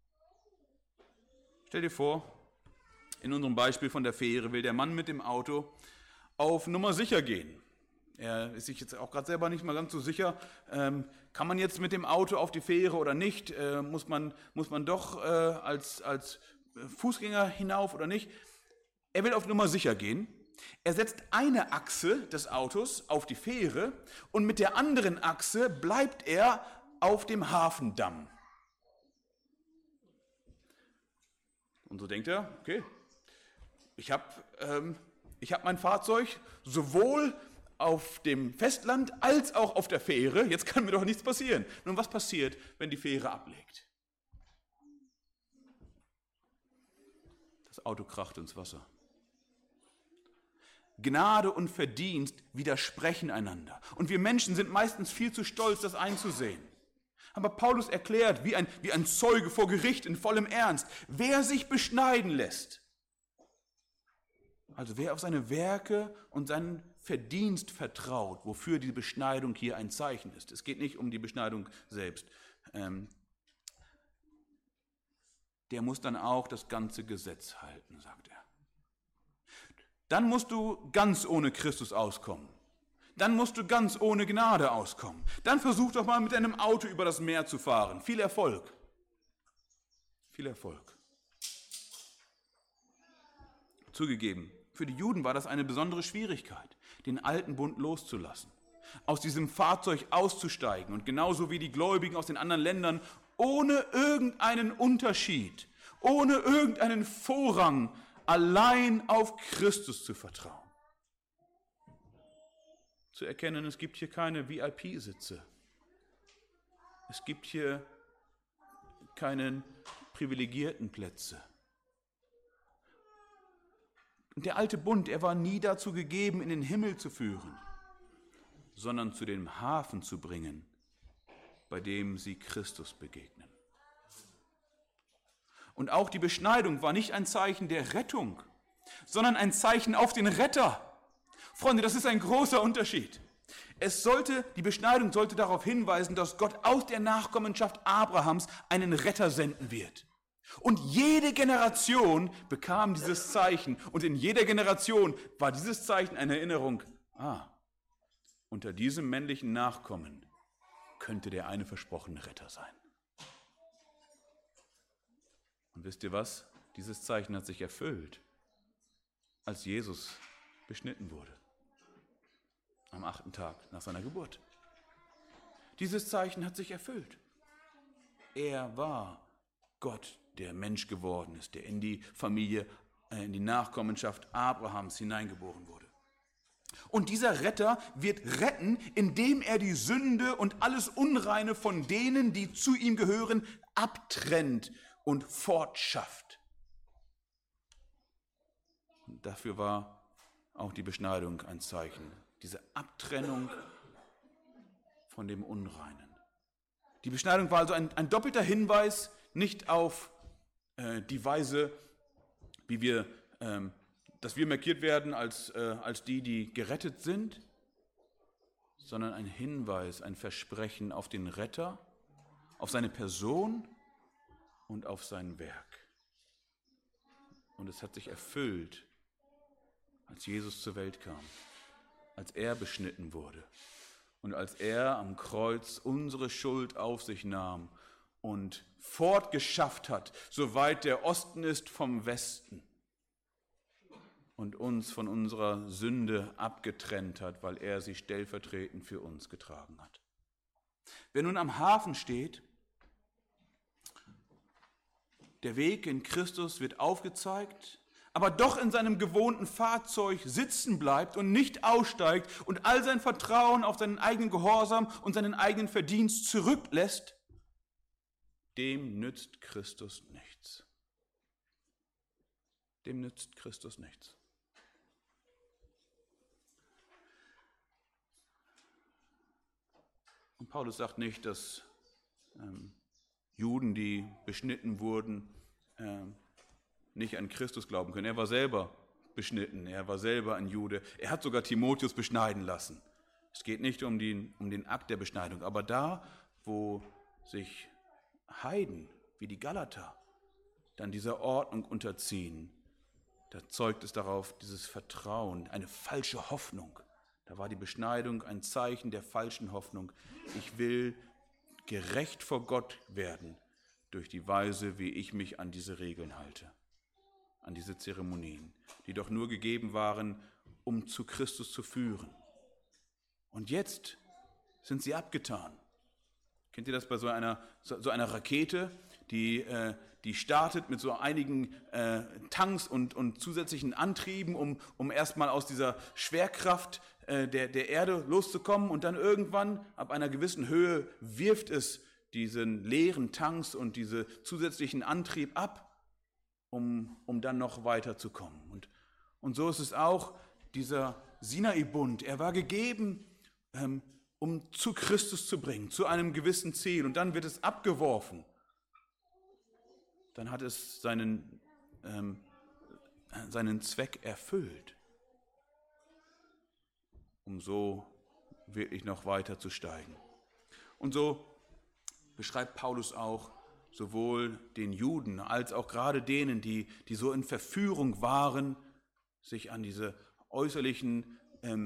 Stell dir vor, in unserem Beispiel von der Fähre will der Mann mit dem Auto auf Nummer sicher gehen. Er ist sich jetzt auch gerade selber nicht mal ganz so sicher, kann man jetzt mit dem Auto auf die Fähre oder nicht, muss man doch als Fußgänger hinauf oder nicht. Er will auf Nummer sicher gehen. Er setzt eine Achse des Autos auf die Fähre und mit der anderen Achse bleibt er auf dem Hafendamm. Und so denkt er, okay, ich habe mein Fahrzeug sowohl auf dem Festland als auch auf der Fähre, jetzt kann mir doch nichts passieren. Nun, was passiert, wenn die Fähre ablegt? Das Auto kracht ins Wasser. Gnade und Verdienst widersprechen einander. Und wir Menschen sind meistens viel zu stolz, das einzusehen. Aber Paulus erklärt, wie ein Zeuge vor Gericht in vollem Ernst, wer sich beschneiden lässt, also wer auf seine Werke und seinen Verdienst vertraut, wofür die Beschneidung hier ein Zeichen ist. Es geht nicht um die Beschneidung selbst. Der muss dann auch das ganze Gesetz halten, sagt er. Dann musst du ganz ohne Christus auskommen. Dann musst du ganz ohne Gnade auskommen. Dann versuch doch mal mit deinem Auto über das Meer zu fahren. Viel Erfolg. Viel Erfolg. Zugegeben, für die Juden war das eine besondere Schwierigkeit, den alten Bund loszulassen, aus diesem Fahrzeug auszusteigen und genauso wie die Gläubigen aus den anderen Ländern ohne irgendeinen Unterschied, ohne irgendeinen Vorrang allein auf Christus zu vertrauen. Zu erkennen, es gibt hier keine VIP-Sitze. Es gibt hier keine privilegierten Plätze. Und der alte Bund, er war nie dazu gegeben, in den Himmel zu führen, sondern zu dem Hafen zu bringen, bei dem sie Christus begegnen. Und auch die Beschneidung war nicht ein Zeichen der Rettung, sondern ein Zeichen auf den Retter. Freunde, das ist ein großer Unterschied. Die Beschneidung sollte darauf hinweisen, dass Gott aus der Nachkommenschaft Abrahams einen Retter senden wird. Und jede Generation bekam dieses Zeichen. Und in jeder Generation war dieses Zeichen eine Erinnerung. Unter diesem männlichen Nachkommen könnte der eine versprochene Retter sein. Und wisst ihr was? Dieses Zeichen hat sich erfüllt, als Jesus beschnitten wurde. Am 8. Tag nach seiner Geburt. Dieses Zeichen hat sich erfüllt. Er war Gott, der Mensch geworden ist, der in die Familie, in die Nachkommenschaft Abrahams hineingeboren wurde. Und dieser Retter wird retten, indem er die Sünde und alles Unreine von denen, die zu ihm gehören, abtrennt und fortschafft. Und dafür war auch die Beschneidung ein Zeichen. Diese Abtrennung von dem Unreinen. Die Beschneidung war also ein doppelter Hinweis, nicht auf die Weise, dass wir markiert werden als die gerettet sind, sondern ein Hinweis, ein Versprechen auf den Retter, auf seine Person und auf sein Werk. Und es hat sich erfüllt, als Jesus zur Welt kam, als er beschnitten wurde und als er am Kreuz unsere Schuld auf sich nahm und fortgeschafft hat, soweit der Osten ist vom Westen, und uns von unserer Sünde abgetrennt hat, weil er sie stellvertretend für uns getragen hat. Wer nun am Hafen steht, der Weg in Christus wird aufgezeigt, aber doch in seinem gewohnten Fahrzeug sitzen bleibt und nicht aussteigt und all sein Vertrauen auf seinen eigenen Gehorsam und seinen eigenen Verdienst zurücklässt, dem nützt Christus nichts. Dem nützt Christus nichts. Und Paulus sagt nicht, dass Juden, die beschnitten wurden, nicht an Christus glauben können. Er war selber beschnitten, er war selber ein Jude. Er hat sogar Timotheus beschneiden lassen. Es geht nicht um den Akt der Beschneidung, aber da, wo sich Heiden wie die Galater dann dieser Ordnung unterziehen, da zeugt es darauf dieses Vertrauen, eine falsche Hoffnung. Da war die Beschneidung ein Zeichen der falschen Hoffnung. Ich will gerecht vor Gott werden durch die Weise, wie ich mich an diese Regeln halte, an diese Zeremonien, die doch nur gegeben waren, um zu Christus zu führen. Und jetzt sind sie abgetan. Kennt ihr das bei so einer Rakete, die startet mit so einigen Tanks und zusätzlichen Antrieben, um erstmal aus dieser Schwerkraft der Erde loszukommen, und dann irgendwann ab einer gewissen Höhe wirft es diesen leeren Tanks und diese zusätzlichen Antrieb ab, um dann noch weiterzukommen. Und so ist es auch dieser Sinai-Bund. Er war gegeben, um zu Christus zu bringen, zu einem gewissen Ziel, und dann wird es abgeworfen. Dann hat es seinen Zweck erfüllt, um so wirklich noch weiter zu steigen. Und so beschreibt Paulus auch sowohl den Juden als auch gerade denen, die so in Verführung waren, sich an diese äußerlichen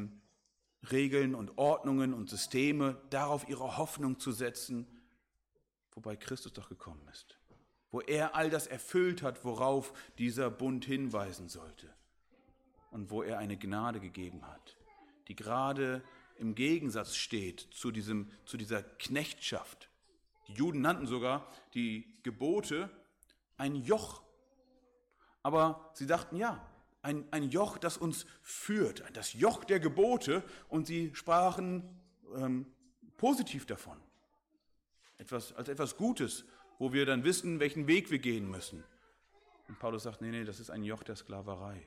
Regeln und Ordnungen und Systeme, darauf ihre Hoffnung zu setzen, wobei Christus doch gekommen ist, wo er all das erfüllt hat, worauf dieser Bund hinweisen sollte, und wo er eine Gnade gegeben hat, die gerade im Gegensatz steht zu dieser Knechtschaft. Die Juden nannten sogar die Gebote ein Joch, aber sie dachten, ja, ein Joch, das uns führt, das Joch der Gebote, und sie sprachen positiv davon, als etwas Gutes, wo wir dann wissen, welchen Weg wir gehen müssen. Und Paulus sagt, nee, das ist ein Joch der Sklaverei.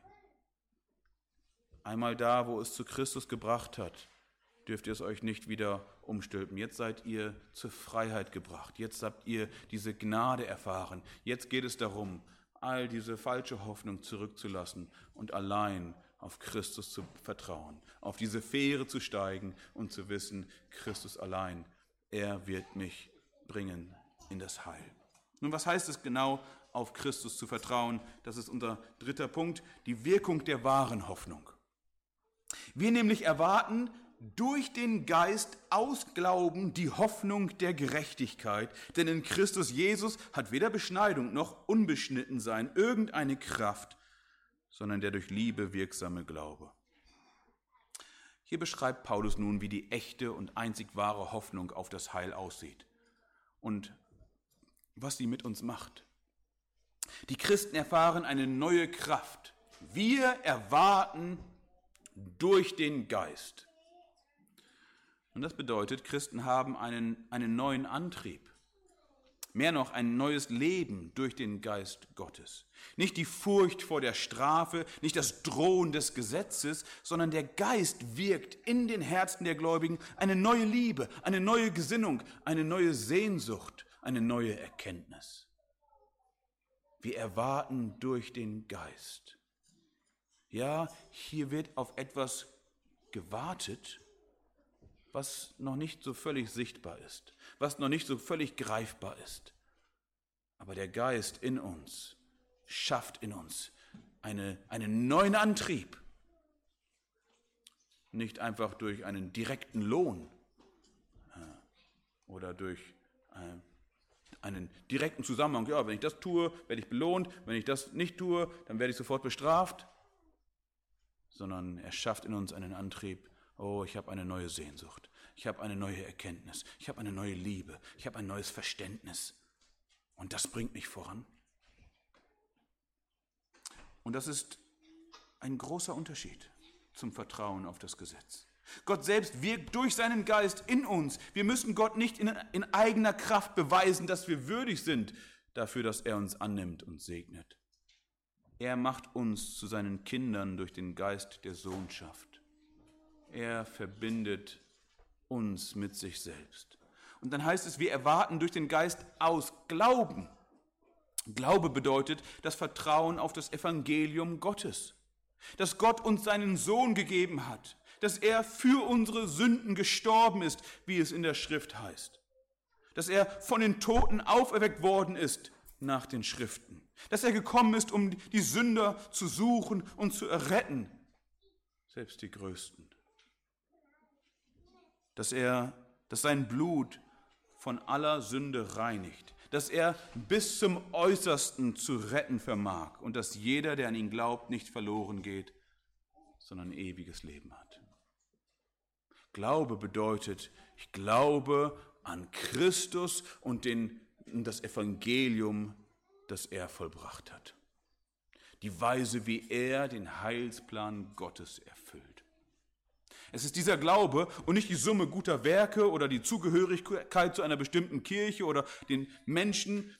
Einmal da, wo es zu Christus gebracht hat, dürft ihr es euch nicht wieder umstülpen. Jetzt seid ihr zur Freiheit gebracht. Jetzt habt ihr diese Gnade erfahren. Jetzt geht es darum, all diese falsche Hoffnung zurückzulassen und allein auf Christus zu vertrauen, auf diese Fähre zu steigen und zu wissen, Christus allein, er wird mich bringen in das Heil. Nun, was heißt es genau, auf Christus zu vertrauen? Das ist unser dritter Punkt, die Wirkung der wahren Hoffnung. Wir nämlich erwarten durch den Geist aus Glauben die Hoffnung der Gerechtigkeit, denn in Christus Jesus hat weder Beschneidung noch Unbeschnittensein irgendeine Kraft, sondern der durch Liebe wirksame Glaube. Hier beschreibt Paulus nun, wie die echte und einzig wahre Hoffnung auf das Heil aussieht und was sie mit uns macht. Die Christen erfahren eine neue Kraft. Wir erwarten durch den Geist. Und das bedeutet, Christen haben einen neuen Antrieb. Mehr noch, ein neues Leben durch den Geist Gottes. Nicht die Furcht vor der Strafe, nicht das Drohen des Gesetzes, sondern der Geist wirkt in den Herzen der Gläubigen eine neue Liebe, eine neue Gesinnung, eine neue Sehnsucht, eine neue Erkenntnis. Wir erwarten durch den Geist. Ja, hier wird auf etwas gewartet, was noch nicht so völlig sichtbar ist, was noch nicht so völlig greifbar ist. Aber der Geist in uns schafft in uns einen neuen Antrieb. Nicht einfach durch einen direkten Lohn oder durch nicht einen direkten Zusammenhang. Ja, wenn ich das tue, werde ich belohnt. Wenn ich das nicht tue, dann werde ich sofort bestraft. Sondern er schafft in uns einen Antrieb. Oh, ich habe eine neue Sehnsucht. Ich habe eine neue Erkenntnis. Ich habe eine neue Liebe. Ich habe ein neues Verständnis. Und das bringt mich voran. Und das ist ein großer Unterschied zum Vertrauen auf das Gesetz. Gott selbst wirkt durch seinen Geist in uns. Wir müssen Gott nicht in eigener Kraft beweisen, dass wir würdig sind dafür, dass er uns annimmt und segnet. Er macht uns zu seinen Kindern durch den Geist der Sohnschaft. Er verbindet uns mit sich selbst. Und dann heißt es, wir erwarten durch den Geist aus Glauben. Glaube bedeutet das Vertrauen auf das Evangelium Gottes, dass Gott uns seinen Sohn gegeben hat, dass er für unsere Sünden gestorben ist, wie es in der Schrift heißt, dass er von den Toten auferweckt worden ist nach den Schriften, dass er gekommen ist, um die Sünder zu suchen und zu erretten, selbst die Größten, dass sein Blut von aller Sünde reinigt, dass er bis zum Äußersten zu retten vermag und dass jeder, der an ihn glaubt, nicht verloren geht, sondern ewiges Leben hat. Glaube bedeutet, ich glaube an Christus und das Evangelium, das er vollbracht hat. Die Weise, wie er den Heilsplan Gottes erfüllt. Es ist dieser Glaube und nicht die Summe guter Werke oder die Zugehörigkeit zu einer bestimmten Kirche oder den Menschen,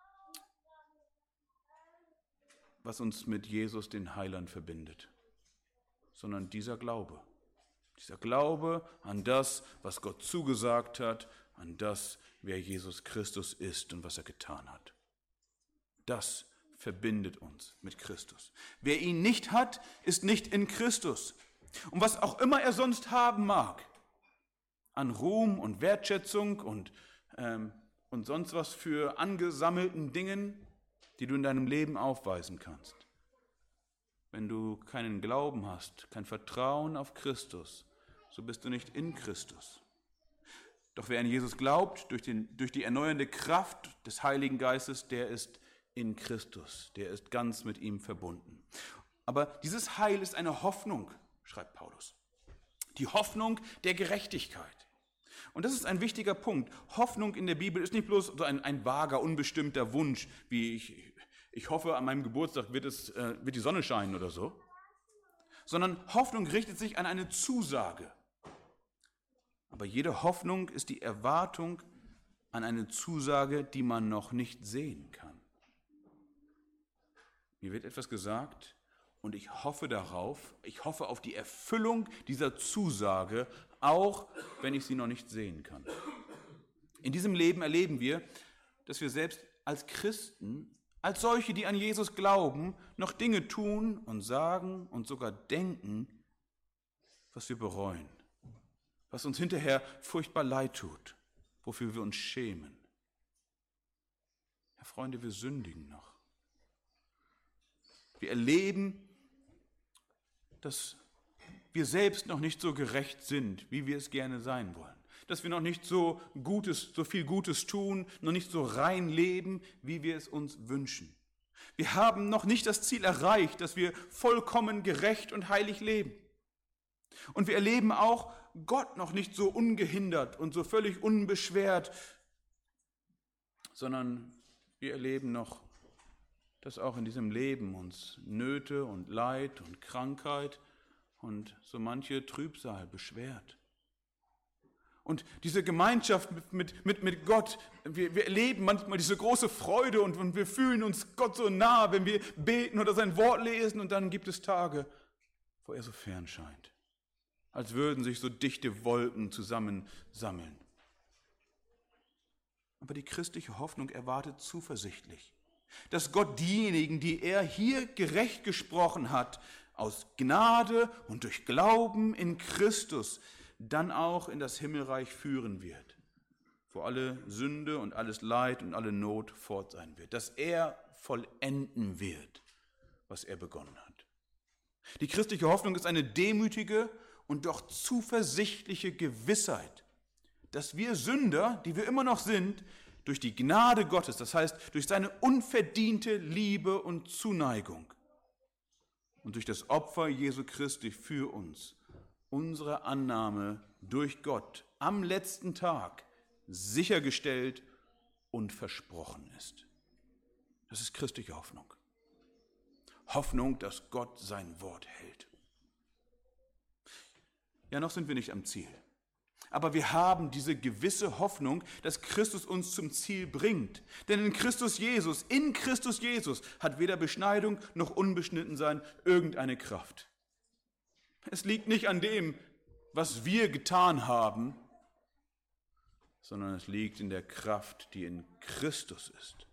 was uns mit Jesus, den Heiland, verbindet, sondern dieser Glaube an das, was Gott zugesagt hat, an das, wer Jesus Christus ist und was er getan hat. Das verbindet uns mit Christus. Wer ihn nicht hat, ist nicht in Christus. Und was auch immer er sonst haben mag, an Ruhm und Wertschätzung und sonst was für angesammelten Dingen, die du in deinem Leben aufweisen kannst. Wenn du keinen Glauben hast, kein Vertrauen auf Christus, so bist du nicht in Christus. Doch wer an Jesus glaubt, durch die erneuernde Kraft des Heiligen Geistes, der ist in Christus, der ist ganz mit ihm verbunden. Aber dieses Heil ist eine Hoffnung, schreibt Paulus. Die Hoffnung der Gerechtigkeit. Und das ist ein wichtiger Punkt. Hoffnung in der Bibel ist nicht bloß so ein vager, unbestimmter Wunsch, wie ich hoffe, an meinem Geburtstag wird die Sonne scheinen oder so, sondern Hoffnung richtet sich an eine Zusage. Aber jede Hoffnung ist die Erwartung an eine Zusage, die man noch nicht sehen kann. Mir wird etwas gesagt und ich hoffe auf die Erfüllung dieser Zusage, auch wenn ich sie noch nicht sehen kann. In diesem Leben erleben wir, dass wir selbst als Christen, als solche, die an Jesus glauben, noch Dinge tun und sagen und sogar denken, was wir bereuen, was uns hinterher furchtbar leid tut, wofür wir uns schämen. Ja, Freunde, wir sündigen noch. Wir erleben, dass wir selbst noch nicht so gerecht sind, wie wir es gerne sein wollen. Dass wir noch nicht so viel Gutes tun, noch nicht so rein leben, wie wir es uns wünschen. Wir haben noch nicht das Ziel erreicht, dass wir vollkommen gerecht und heilig leben. Und wir erleben auch Gott noch nicht so ungehindert und so völlig unbeschwert, sondern wir erleben noch, dass auch in diesem Leben uns Nöte und Leid und Krankheit und so manche Trübsal beschwert. Und diese Gemeinschaft mit Gott, wir erleben manchmal diese große Freude und wir fühlen uns Gott so nah, wenn wir beten oder sein Wort lesen, und dann gibt es Tage, wo er so fern scheint, als würden sich so dichte Wolken zusammensammeln. Aber die christliche Hoffnung erwartet zuversichtlich, dass Gott diejenigen, die er hier gerecht gesprochen hat, aus Gnade und durch Glauben in Christus dann auch in das Himmelreich führen wird, wo alle Sünde und alles Leid und alle Not fort sein wird, dass er vollenden wird, was er begonnen hat. Die christliche Hoffnung ist eine demütige und doch zuversichtliche Gewissheit, dass wir Sünder, die wir immer noch sind, durch die Gnade Gottes, das heißt durch seine unverdiente Liebe und Zuneigung und durch das Opfer Jesu Christi für uns, unsere Annahme durch Gott am letzten Tag sichergestellt und versprochen ist. Das ist christliche Hoffnung. Hoffnung, dass Gott sein Wort hält. Ja, noch sind wir nicht am Ziel. Aber wir haben diese gewisse Hoffnung, dass Christus uns zum Ziel bringt. Denn in Christus Jesus hat weder Beschneidung noch Unbeschnittensein irgendeine Kraft. Es liegt nicht an dem, was wir getan haben, sondern es liegt in der Kraft, die in Christus ist.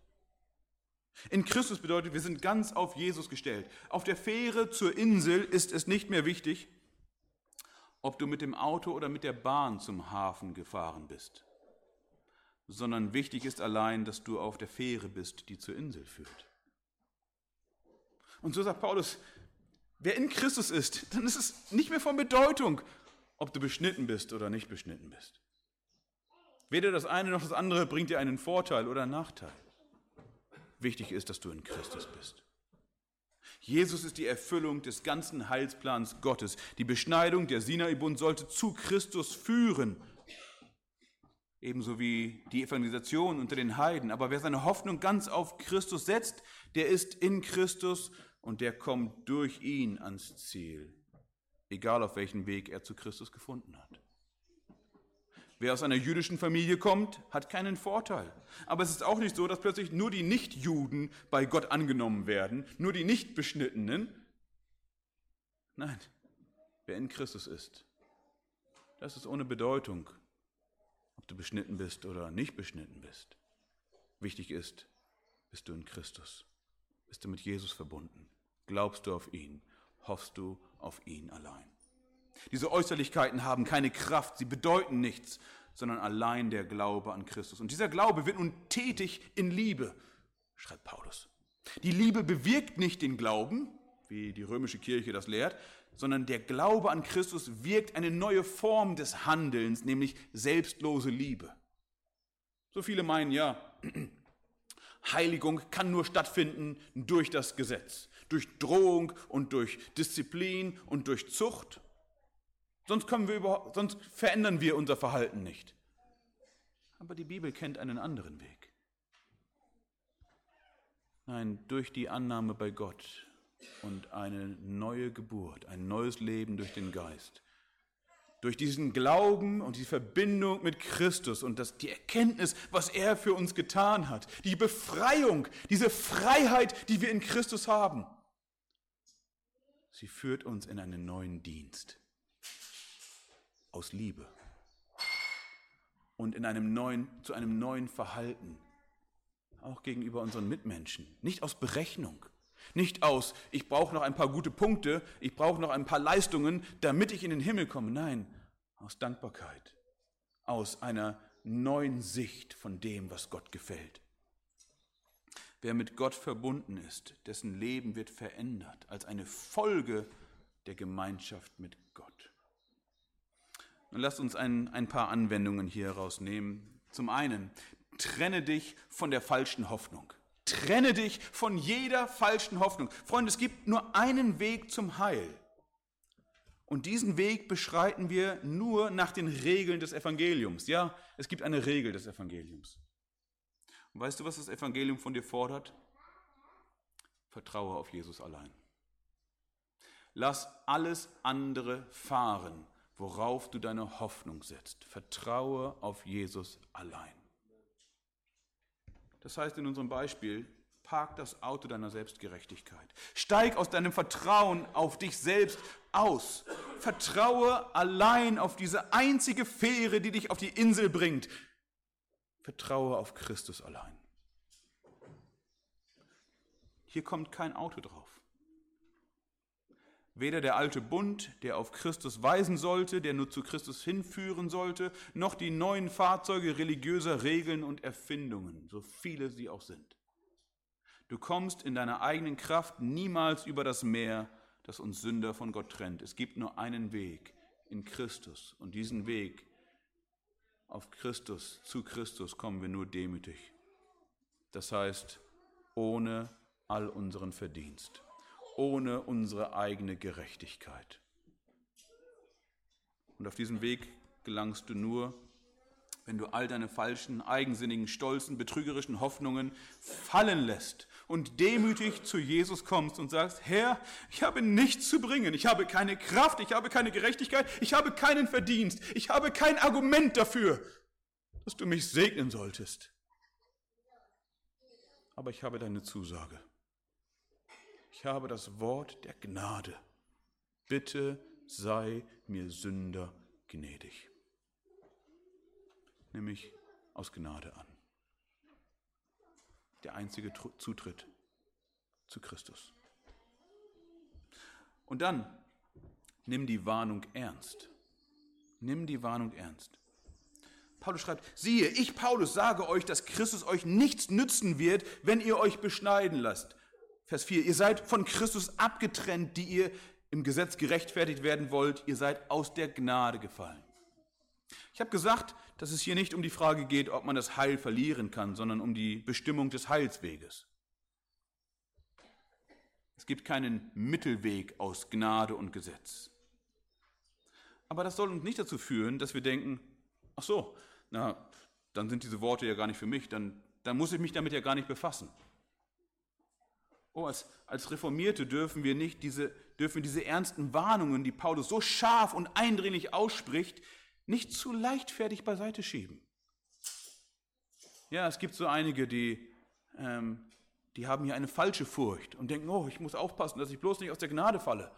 In Christus bedeutet, wir sind ganz auf Jesus gestellt. Auf der Fähre zur Insel ist es nicht mehr wichtig, ob du mit dem Auto oder mit der Bahn zum Hafen gefahren bist, sondern wichtig ist allein, dass du auf der Fähre bist, die zur Insel führt. Und so sagt Paulus, wer in Christus ist, dann ist es nicht mehr von Bedeutung, ob du beschnitten bist oder nicht beschnitten bist. Weder das eine noch das andere bringt dir einen Vorteil oder einen Nachteil. Wichtig ist, dass du in Christus bist. Jesus ist die Erfüllung des ganzen Heilsplans Gottes. Die Beschneidung, der Sinai-Bund sollte zu Christus führen, ebenso wie die Evangelisation unter den Heiden. Aber wer seine Hoffnung ganz auf Christus setzt, der ist in Christus und der kommt durch ihn ans Ziel, egal auf welchen Weg er zu Christus gefunden hat. Wer aus einer jüdischen Familie kommt, hat keinen Vorteil. Aber es ist auch nicht so, dass plötzlich nur die Nichtjuden bei Gott angenommen werden, nur die Nichtbeschnittenen. Nein, wer in Christus ist, das ist ohne Bedeutung, ob du beschnitten bist oder nicht beschnitten bist. Wichtig ist, bist du in Christus, bist du mit Jesus verbunden, glaubst du auf ihn, hoffst du auf ihn allein. Diese Äußerlichkeiten haben keine Kraft, sie bedeuten nichts, sondern allein der Glaube an Christus. Und dieser Glaube wird nun tätig in Liebe, schreibt Paulus. Die Liebe bewirkt nicht den Glauben, wie die römische Kirche das lehrt, sondern der Glaube an Christus wirkt eine neue Form des Handelns, nämlich selbstlose Liebe. So viele meinen ja, Heiligung kann nur stattfinden durch das Gesetz, durch Drohung und durch Disziplin und durch Zucht. Sonst verändern wir unser Verhalten nicht. Aber die Bibel kennt einen anderen Weg. Nein, durch die Annahme bei Gott und eine neue Geburt, ein neues Leben durch den Geist. Durch diesen Glauben und die Verbindung mit Christus und die Erkenntnis, was er für uns getan hat. Die Befreiung, diese Freiheit, die wir in Christus haben. Sie führt uns in einen neuen Dienst. Aus Liebe und zu einem neuen Verhalten, auch gegenüber unseren Mitmenschen. Nicht aus Berechnung, nicht aus, ich brauche noch ein paar gute Punkte, ich brauche noch ein paar Leistungen, damit ich in den Himmel komme. Nein, aus Dankbarkeit, aus einer neuen Sicht von dem, was Gott gefällt. Wer mit Gott verbunden ist, dessen Leben wird verändert als eine Folge der Gemeinschaft mit Gott. Und lasst uns ein paar Anwendungen hier rausnehmen. Zum einen, trenne dich von der falschen Hoffnung. Trenne dich von jeder falschen Hoffnung. Freunde, es gibt nur einen Weg zum Heil. Und diesen Weg beschreiten wir nur nach den Regeln des Evangeliums. Ja, es gibt eine Regel des Evangeliums. Und weißt du, was das Evangelium von dir fordert? Vertraue auf Jesus allein. Lass alles andere fahren, worauf du deine Hoffnung setzt. Vertraue auf Jesus allein. Das heißt in unserem Beispiel, park das Auto deiner Selbstgerechtigkeit. Steig aus deinem Vertrauen auf dich selbst aus. Vertraue allein auf diese einzige Fähre, die dich auf die Insel bringt. Vertraue auf Christus allein. Hier kommt kein Auto drauf. Weder der alte Bund, der auf Christus weisen sollte, der nur zu Christus hinführen sollte, noch die neuen Fahrzeuge religiöser Regeln und Erfindungen, so viele sie auch sind. Du kommst in deiner eigenen Kraft niemals über das Meer, das uns Sünder von Gott trennt. Es gibt nur einen Weg in Christus und diesen Weg auf Christus, zu Christus kommen wir nur demütig. Das heißt, ohne all unseren Verdienst, ohne unsere eigene Gerechtigkeit. Und auf diesem Weg gelangst du nur, wenn du all deine falschen, eigensinnigen, stolzen, betrügerischen Hoffnungen fallen lässt und demütig zu Jesus kommst und sagst, Herr, ich habe nichts zu bringen, ich habe keine Kraft, ich habe keine Gerechtigkeit, ich habe keinen Verdienst, ich habe kein Argument dafür, dass du mich segnen solltest. Aber ich habe deine Zusage. Ich habe das Wort der Gnade. Bitte sei mir Sünder gnädig. Nimm mich aus Gnade an. Der einzige Zutritt zu Christus. Und dann nimm die Warnung ernst. Nimm die Warnung ernst. Paulus schreibt, siehe, ich Paulus sage euch, dass Christus euch nichts nützen wird, wenn ihr euch beschneiden lasst. Vers 4, ihr seid von Christus abgetrennt, die ihr im Gesetz gerechtfertigt werden wollt. Ihr seid aus der Gnade gefallen. Ich habe gesagt, dass es hier nicht um die Frage geht, ob man das Heil verlieren kann, sondern um die Bestimmung des Heilsweges. Es gibt keinen Mittelweg aus Gnade und Gesetz. Aber das soll uns nicht dazu führen, dass wir denken, ach so, na, dann sind diese Worte ja gar nicht für mich, dann muss ich mich damit ja gar nicht befassen. Oh, als Reformierte dürfen wir diese ernsten Warnungen, die Paulus so scharf und eindringlich ausspricht, nicht zu leichtfertig beiseite schieben. Ja, es gibt so einige, die haben hier eine falsche Furcht und denken, oh, ich muss aufpassen, dass ich bloß nicht aus der Gnade falle.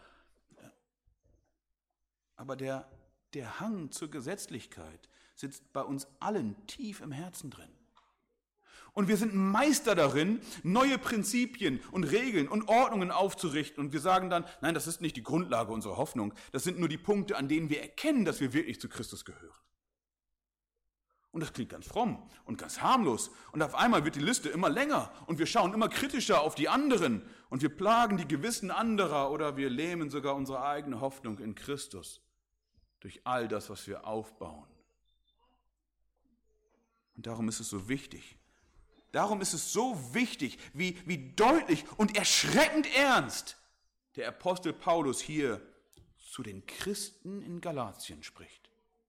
Aber der Hang zur Gesetzlichkeit sitzt bei uns allen tief im Herzen drin. Und wir sind Meister darin, neue Prinzipien und Regeln und Ordnungen aufzurichten. Und wir sagen dann, nein, das ist nicht die Grundlage unserer Hoffnung. Das sind nur die Punkte, an denen wir erkennen, dass wir wirklich zu Christus gehören. Und das klingt ganz fromm und ganz harmlos. Und auf einmal wird die Liste immer länger und wir schauen immer kritischer auf die anderen. Und wir plagen die Gewissen anderer oder wir lähmen sogar unsere eigene Hoffnung in Christus durch all das, was wir aufbauen. Und darum ist es so wichtig, wie deutlich und erschreckend ernst der Apostel Paulus hier zu den Christen in Galatien spricht.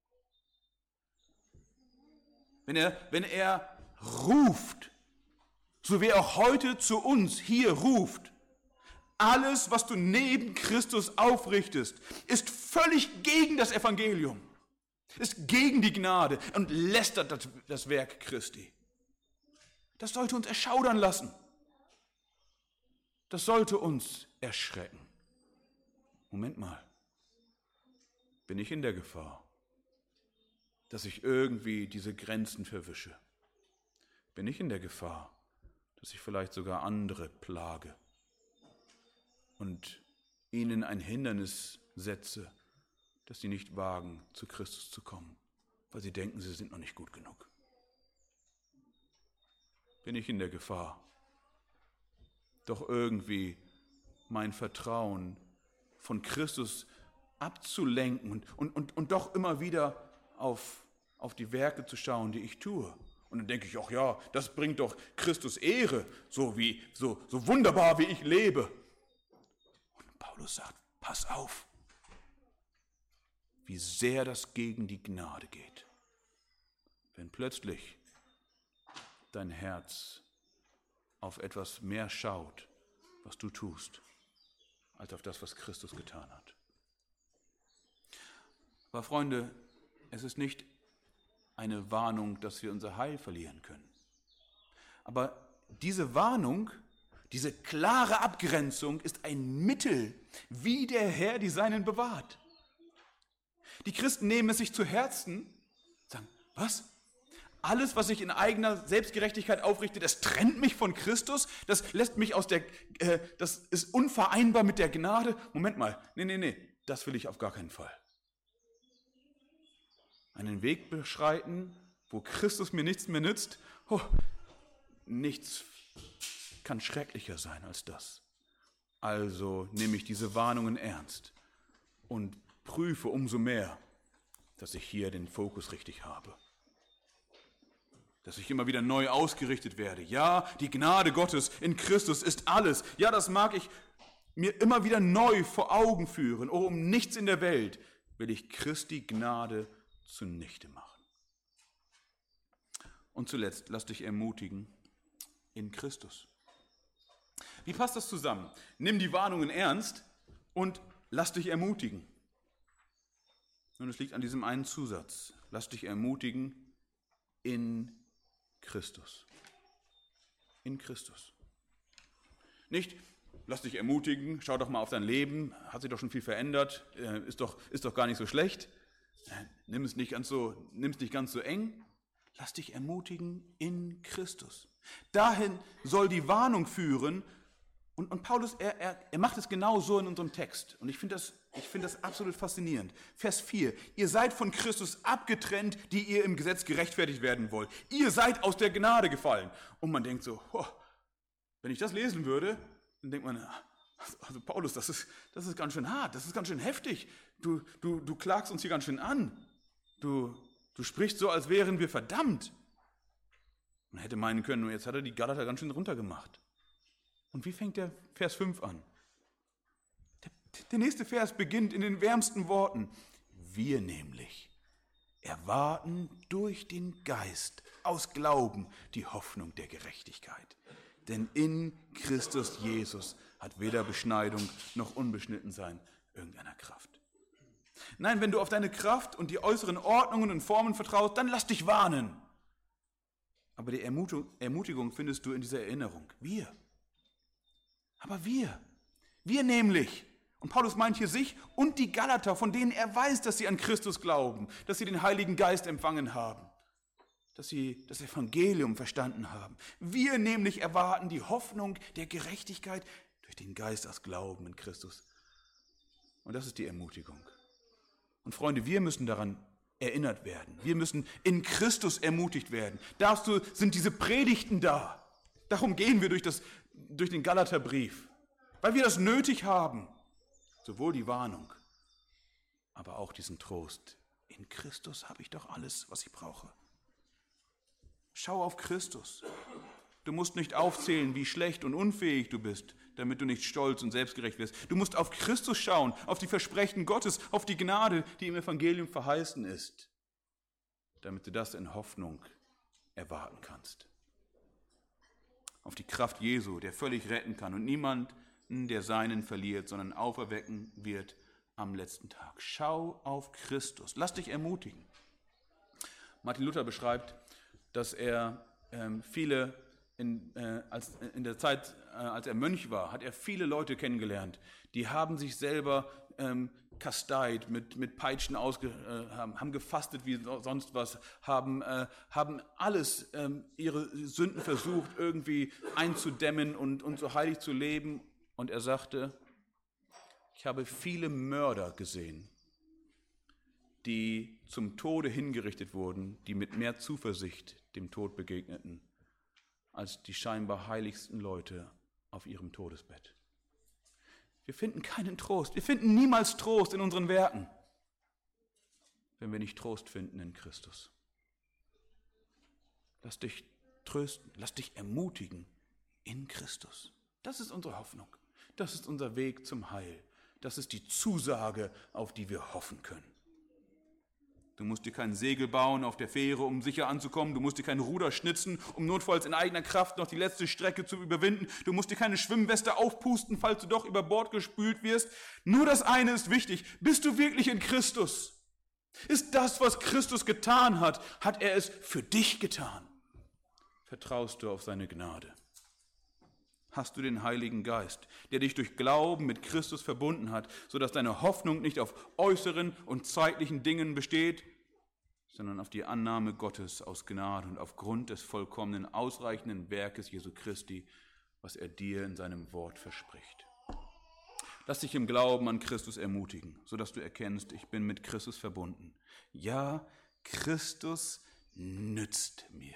Wenn er ruft, so wie er auch heute zu uns hier ruft, alles, was du neben Christus aufrichtest, ist völlig gegen das Evangelium, ist gegen die Gnade und lästert das Werk Christi. Das sollte uns erschaudern lassen. Das sollte uns erschrecken. Moment mal, bin ich in der Gefahr, dass ich irgendwie diese Grenzen verwische? Bin ich in der Gefahr, dass ich vielleicht sogar andere plage und ihnen ein Hindernis setze, dass sie nicht wagen, zu Christus zu kommen, weil sie denken, sie sind noch nicht gut genug? Bin ich in der Gefahr, doch irgendwie mein Vertrauen von Christus abzulenken und doch immer wieder auf die Werke zu schauen, die ich tue? Und dann denke ich, ach ja, das bringt doch Christus Ehre, so wunderbar wie ich lebe. Und Paulus sagt, pass auf, wie sehr das gegen die Gnade geht, wenn plötzlich dein Herz auf etwas mehr schaut, was du tust, als auf das, was Christus getan hat. Aber Freunde, es ist nicht eine Warnung, dass wir unser Heil verlieren können. Aber diese Warnung, diese klare Abgrenzung ist ein Mittel, wie der Herr die Seinen bewahrt. Die Christen nehmen es sich zu Herzen, sagen, was? Alles, was ich in eigener Selbstgerechtigkeit aufrichte, das trennt mich von Christus, das lässt mich das ist unvereinbar mit der Gnade. Moment mal, nee, das will ich auf gar keinen Fall. Einen Weg beschreiten, wo Christus mir nichts mehr nützt, nichts kann schrecklicher sein als das. Also nehme ich diese Warnungen ernst und prüfe umso mehr, dass ich hier den Fokus richtig habe. dass ich immer wieder neu ausgerichtet werde. Ja, die Gnade Gottes in Christus ist alles. Ja, das mag ich mir immer wieder neu vor Augen führen. Oh, um nichts in der Welt will ich Christi Gnade zunichte machen. Und zuletzt, lass dich ermutigen in Christus. Wie passt das zusammen? Nimm die Warnungen ernst und lass dich ermutigen. Und es liegt an diesem einen Zusatz. Lass dich ermutigen in Christus. In Christus. Nicht, lass dich ermutigen, schau doch mal auf dein Leben, hat sich doch schon viel verändert, ist doch gar nicht so schlecht. Nimm es nicht ganz so eng. Lass dich ermutigen in Christus. Dahin soll die Warnung führen. Und Paulus, er macht es genau so in unserem Text. Und ich finde das absolut faszinierend. Vers 4. Ihr seid von Christus abgetrennt, die ihr im Gesetz gerechtfertigt werden wollt. Ihr seid aus der Gnade gefallen. Und man denkt so, wenn ich das lesen würde, dann denkt man, also Paulus, das ist ganz schön hart, das ist ganz schön heftig. Du klagst uns hier ganz schön an. Du sprichst so, als wären wir verdammt. Man hätte meinen können, jetzt hat er die Galater ganz schön runtergemacht. Und wie fängt der Vers 5 an? Der nächste Vers beginnt in den wärmsten Worten. Wir nämlich erwarten durch den Geist aus Glauben die Hoffnung der Gerechtigkeit. Denn in Christus Jesus hat weder Beschneidung noch Unbeschnittensein irgendeiner Kraft. Nein, wenn du auf deine Kraft und die äußeren Ordnungen und Formen vertraust, dann lass dich warnen. Aber die Ermutigung findest du in dieser Erinnerung. Aber wir nämlich, und Paulus meint hier sich und die Galater, von denen er weiß, dass sie an Christus glauben, dass sie den Heiligen Geist empfangen haben, dass sie das Evangelium verstanden haben. Wir nämlich erwarten die Hoffnung der Gerechtigkeit durch den Geist aus Glauben in Christus. Und das ist die Ermutigung. Und Freunde, wir müssen daran erinnert werden. Wir müssen in Christus ermutigt werden. Dazu sind diese Predigten da. Darum gehen wir durch den Galaterbrief, weil wir das nötig haben. Sowohl die Warnung, aber auch diesen Trost. In Christus habe ich doch alles, was ich brauche. Schau auf Christus. Du musst nicht aufzählen, wie schlecht und unfähig du bist, damit du nicht stolz und selbstgerecht wirst. Du musst auf Christus schauen, auf die Versprechen Gottes, auf die Gnade, die im Evangelium verheißen ist, damit du das in Hoffnung erwarten kannst. Auf die Kraft Jesu, der völlig retten kann und niemanden, der seinen verliert, sondern auferwecken wird am letzten Tag. Schau auf Christus. Lass dich ermutigen. Martin Luther beschreibt, dass er in der Zeit, als er Mönch war, hat er viele Leute kennengelernt, die haben sich selber kasteit, mit Peitschen haben gefastet wie sonst was, haben alles, ihre Sünden versucht irgendwie einzudämmen und so heilig zu leben. Und er sagte, ich habe viele Mörder gesehen, die zum Tode hingerichtet wurden, die mit mehr Zuversicht dem Tod begegneten, als die scheinbar heiligsten Leute auf ihrem Todesbett. Wir finden keinen Trost. Wir finden niemals Trost in unseren Werken, wenn wir nicht Trost finden in Christus. Lass dich trösten, lass dich ermutigen in Christus. Das ist unsere Hoffnung. Das ist unser Weg zum Heil. Das ist die Zusage, auf die wir hoffen können. Du musst dir kein Segel bauen auf der Fähre, um sicher anzukommen. Du musst dir kein Ruder schnitzen, um notfalls in eigener Kraft noch die letzte Strecke zu überwinden. Du musst dir keine Schwimmweste aufpusten, falls du doch über Bord gespült wirst. Nur das eine ist wichtig. Bist du wirklich in Christus? Ist das, was Christus getan hat, hat er es für dich getan? Vertraust du auf seine Gnade? Hast du den Heiligen Geist, der dich durch Glauben mit Christus verbunden hat, sodass deine Hoffnung nicht auf äußeren und zeitlichen Dingen besteht, sondern auf die Annahme Gottes aus Gnade und aufgrund des vollkommenen, ausreichenden Werkes Jesu Christi, was er dir in seinem Wort verspricht. Lass dich im Glauben an Christus ermutigen, sodass du erkennst, ich bin mit Christus verbunden. Ja, Christus nützt mir.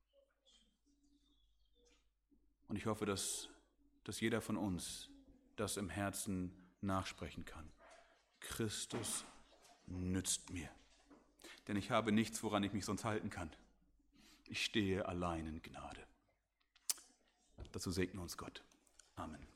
Und ich hoffe, dass jeder von uns das im Herzen nachsprechen kann. Christus nützt mir. Denn ich habe nichts, woran ich mich sonst halten kann. Ich stehe allein in Gnade. Dazu segne uns Gott. Amen.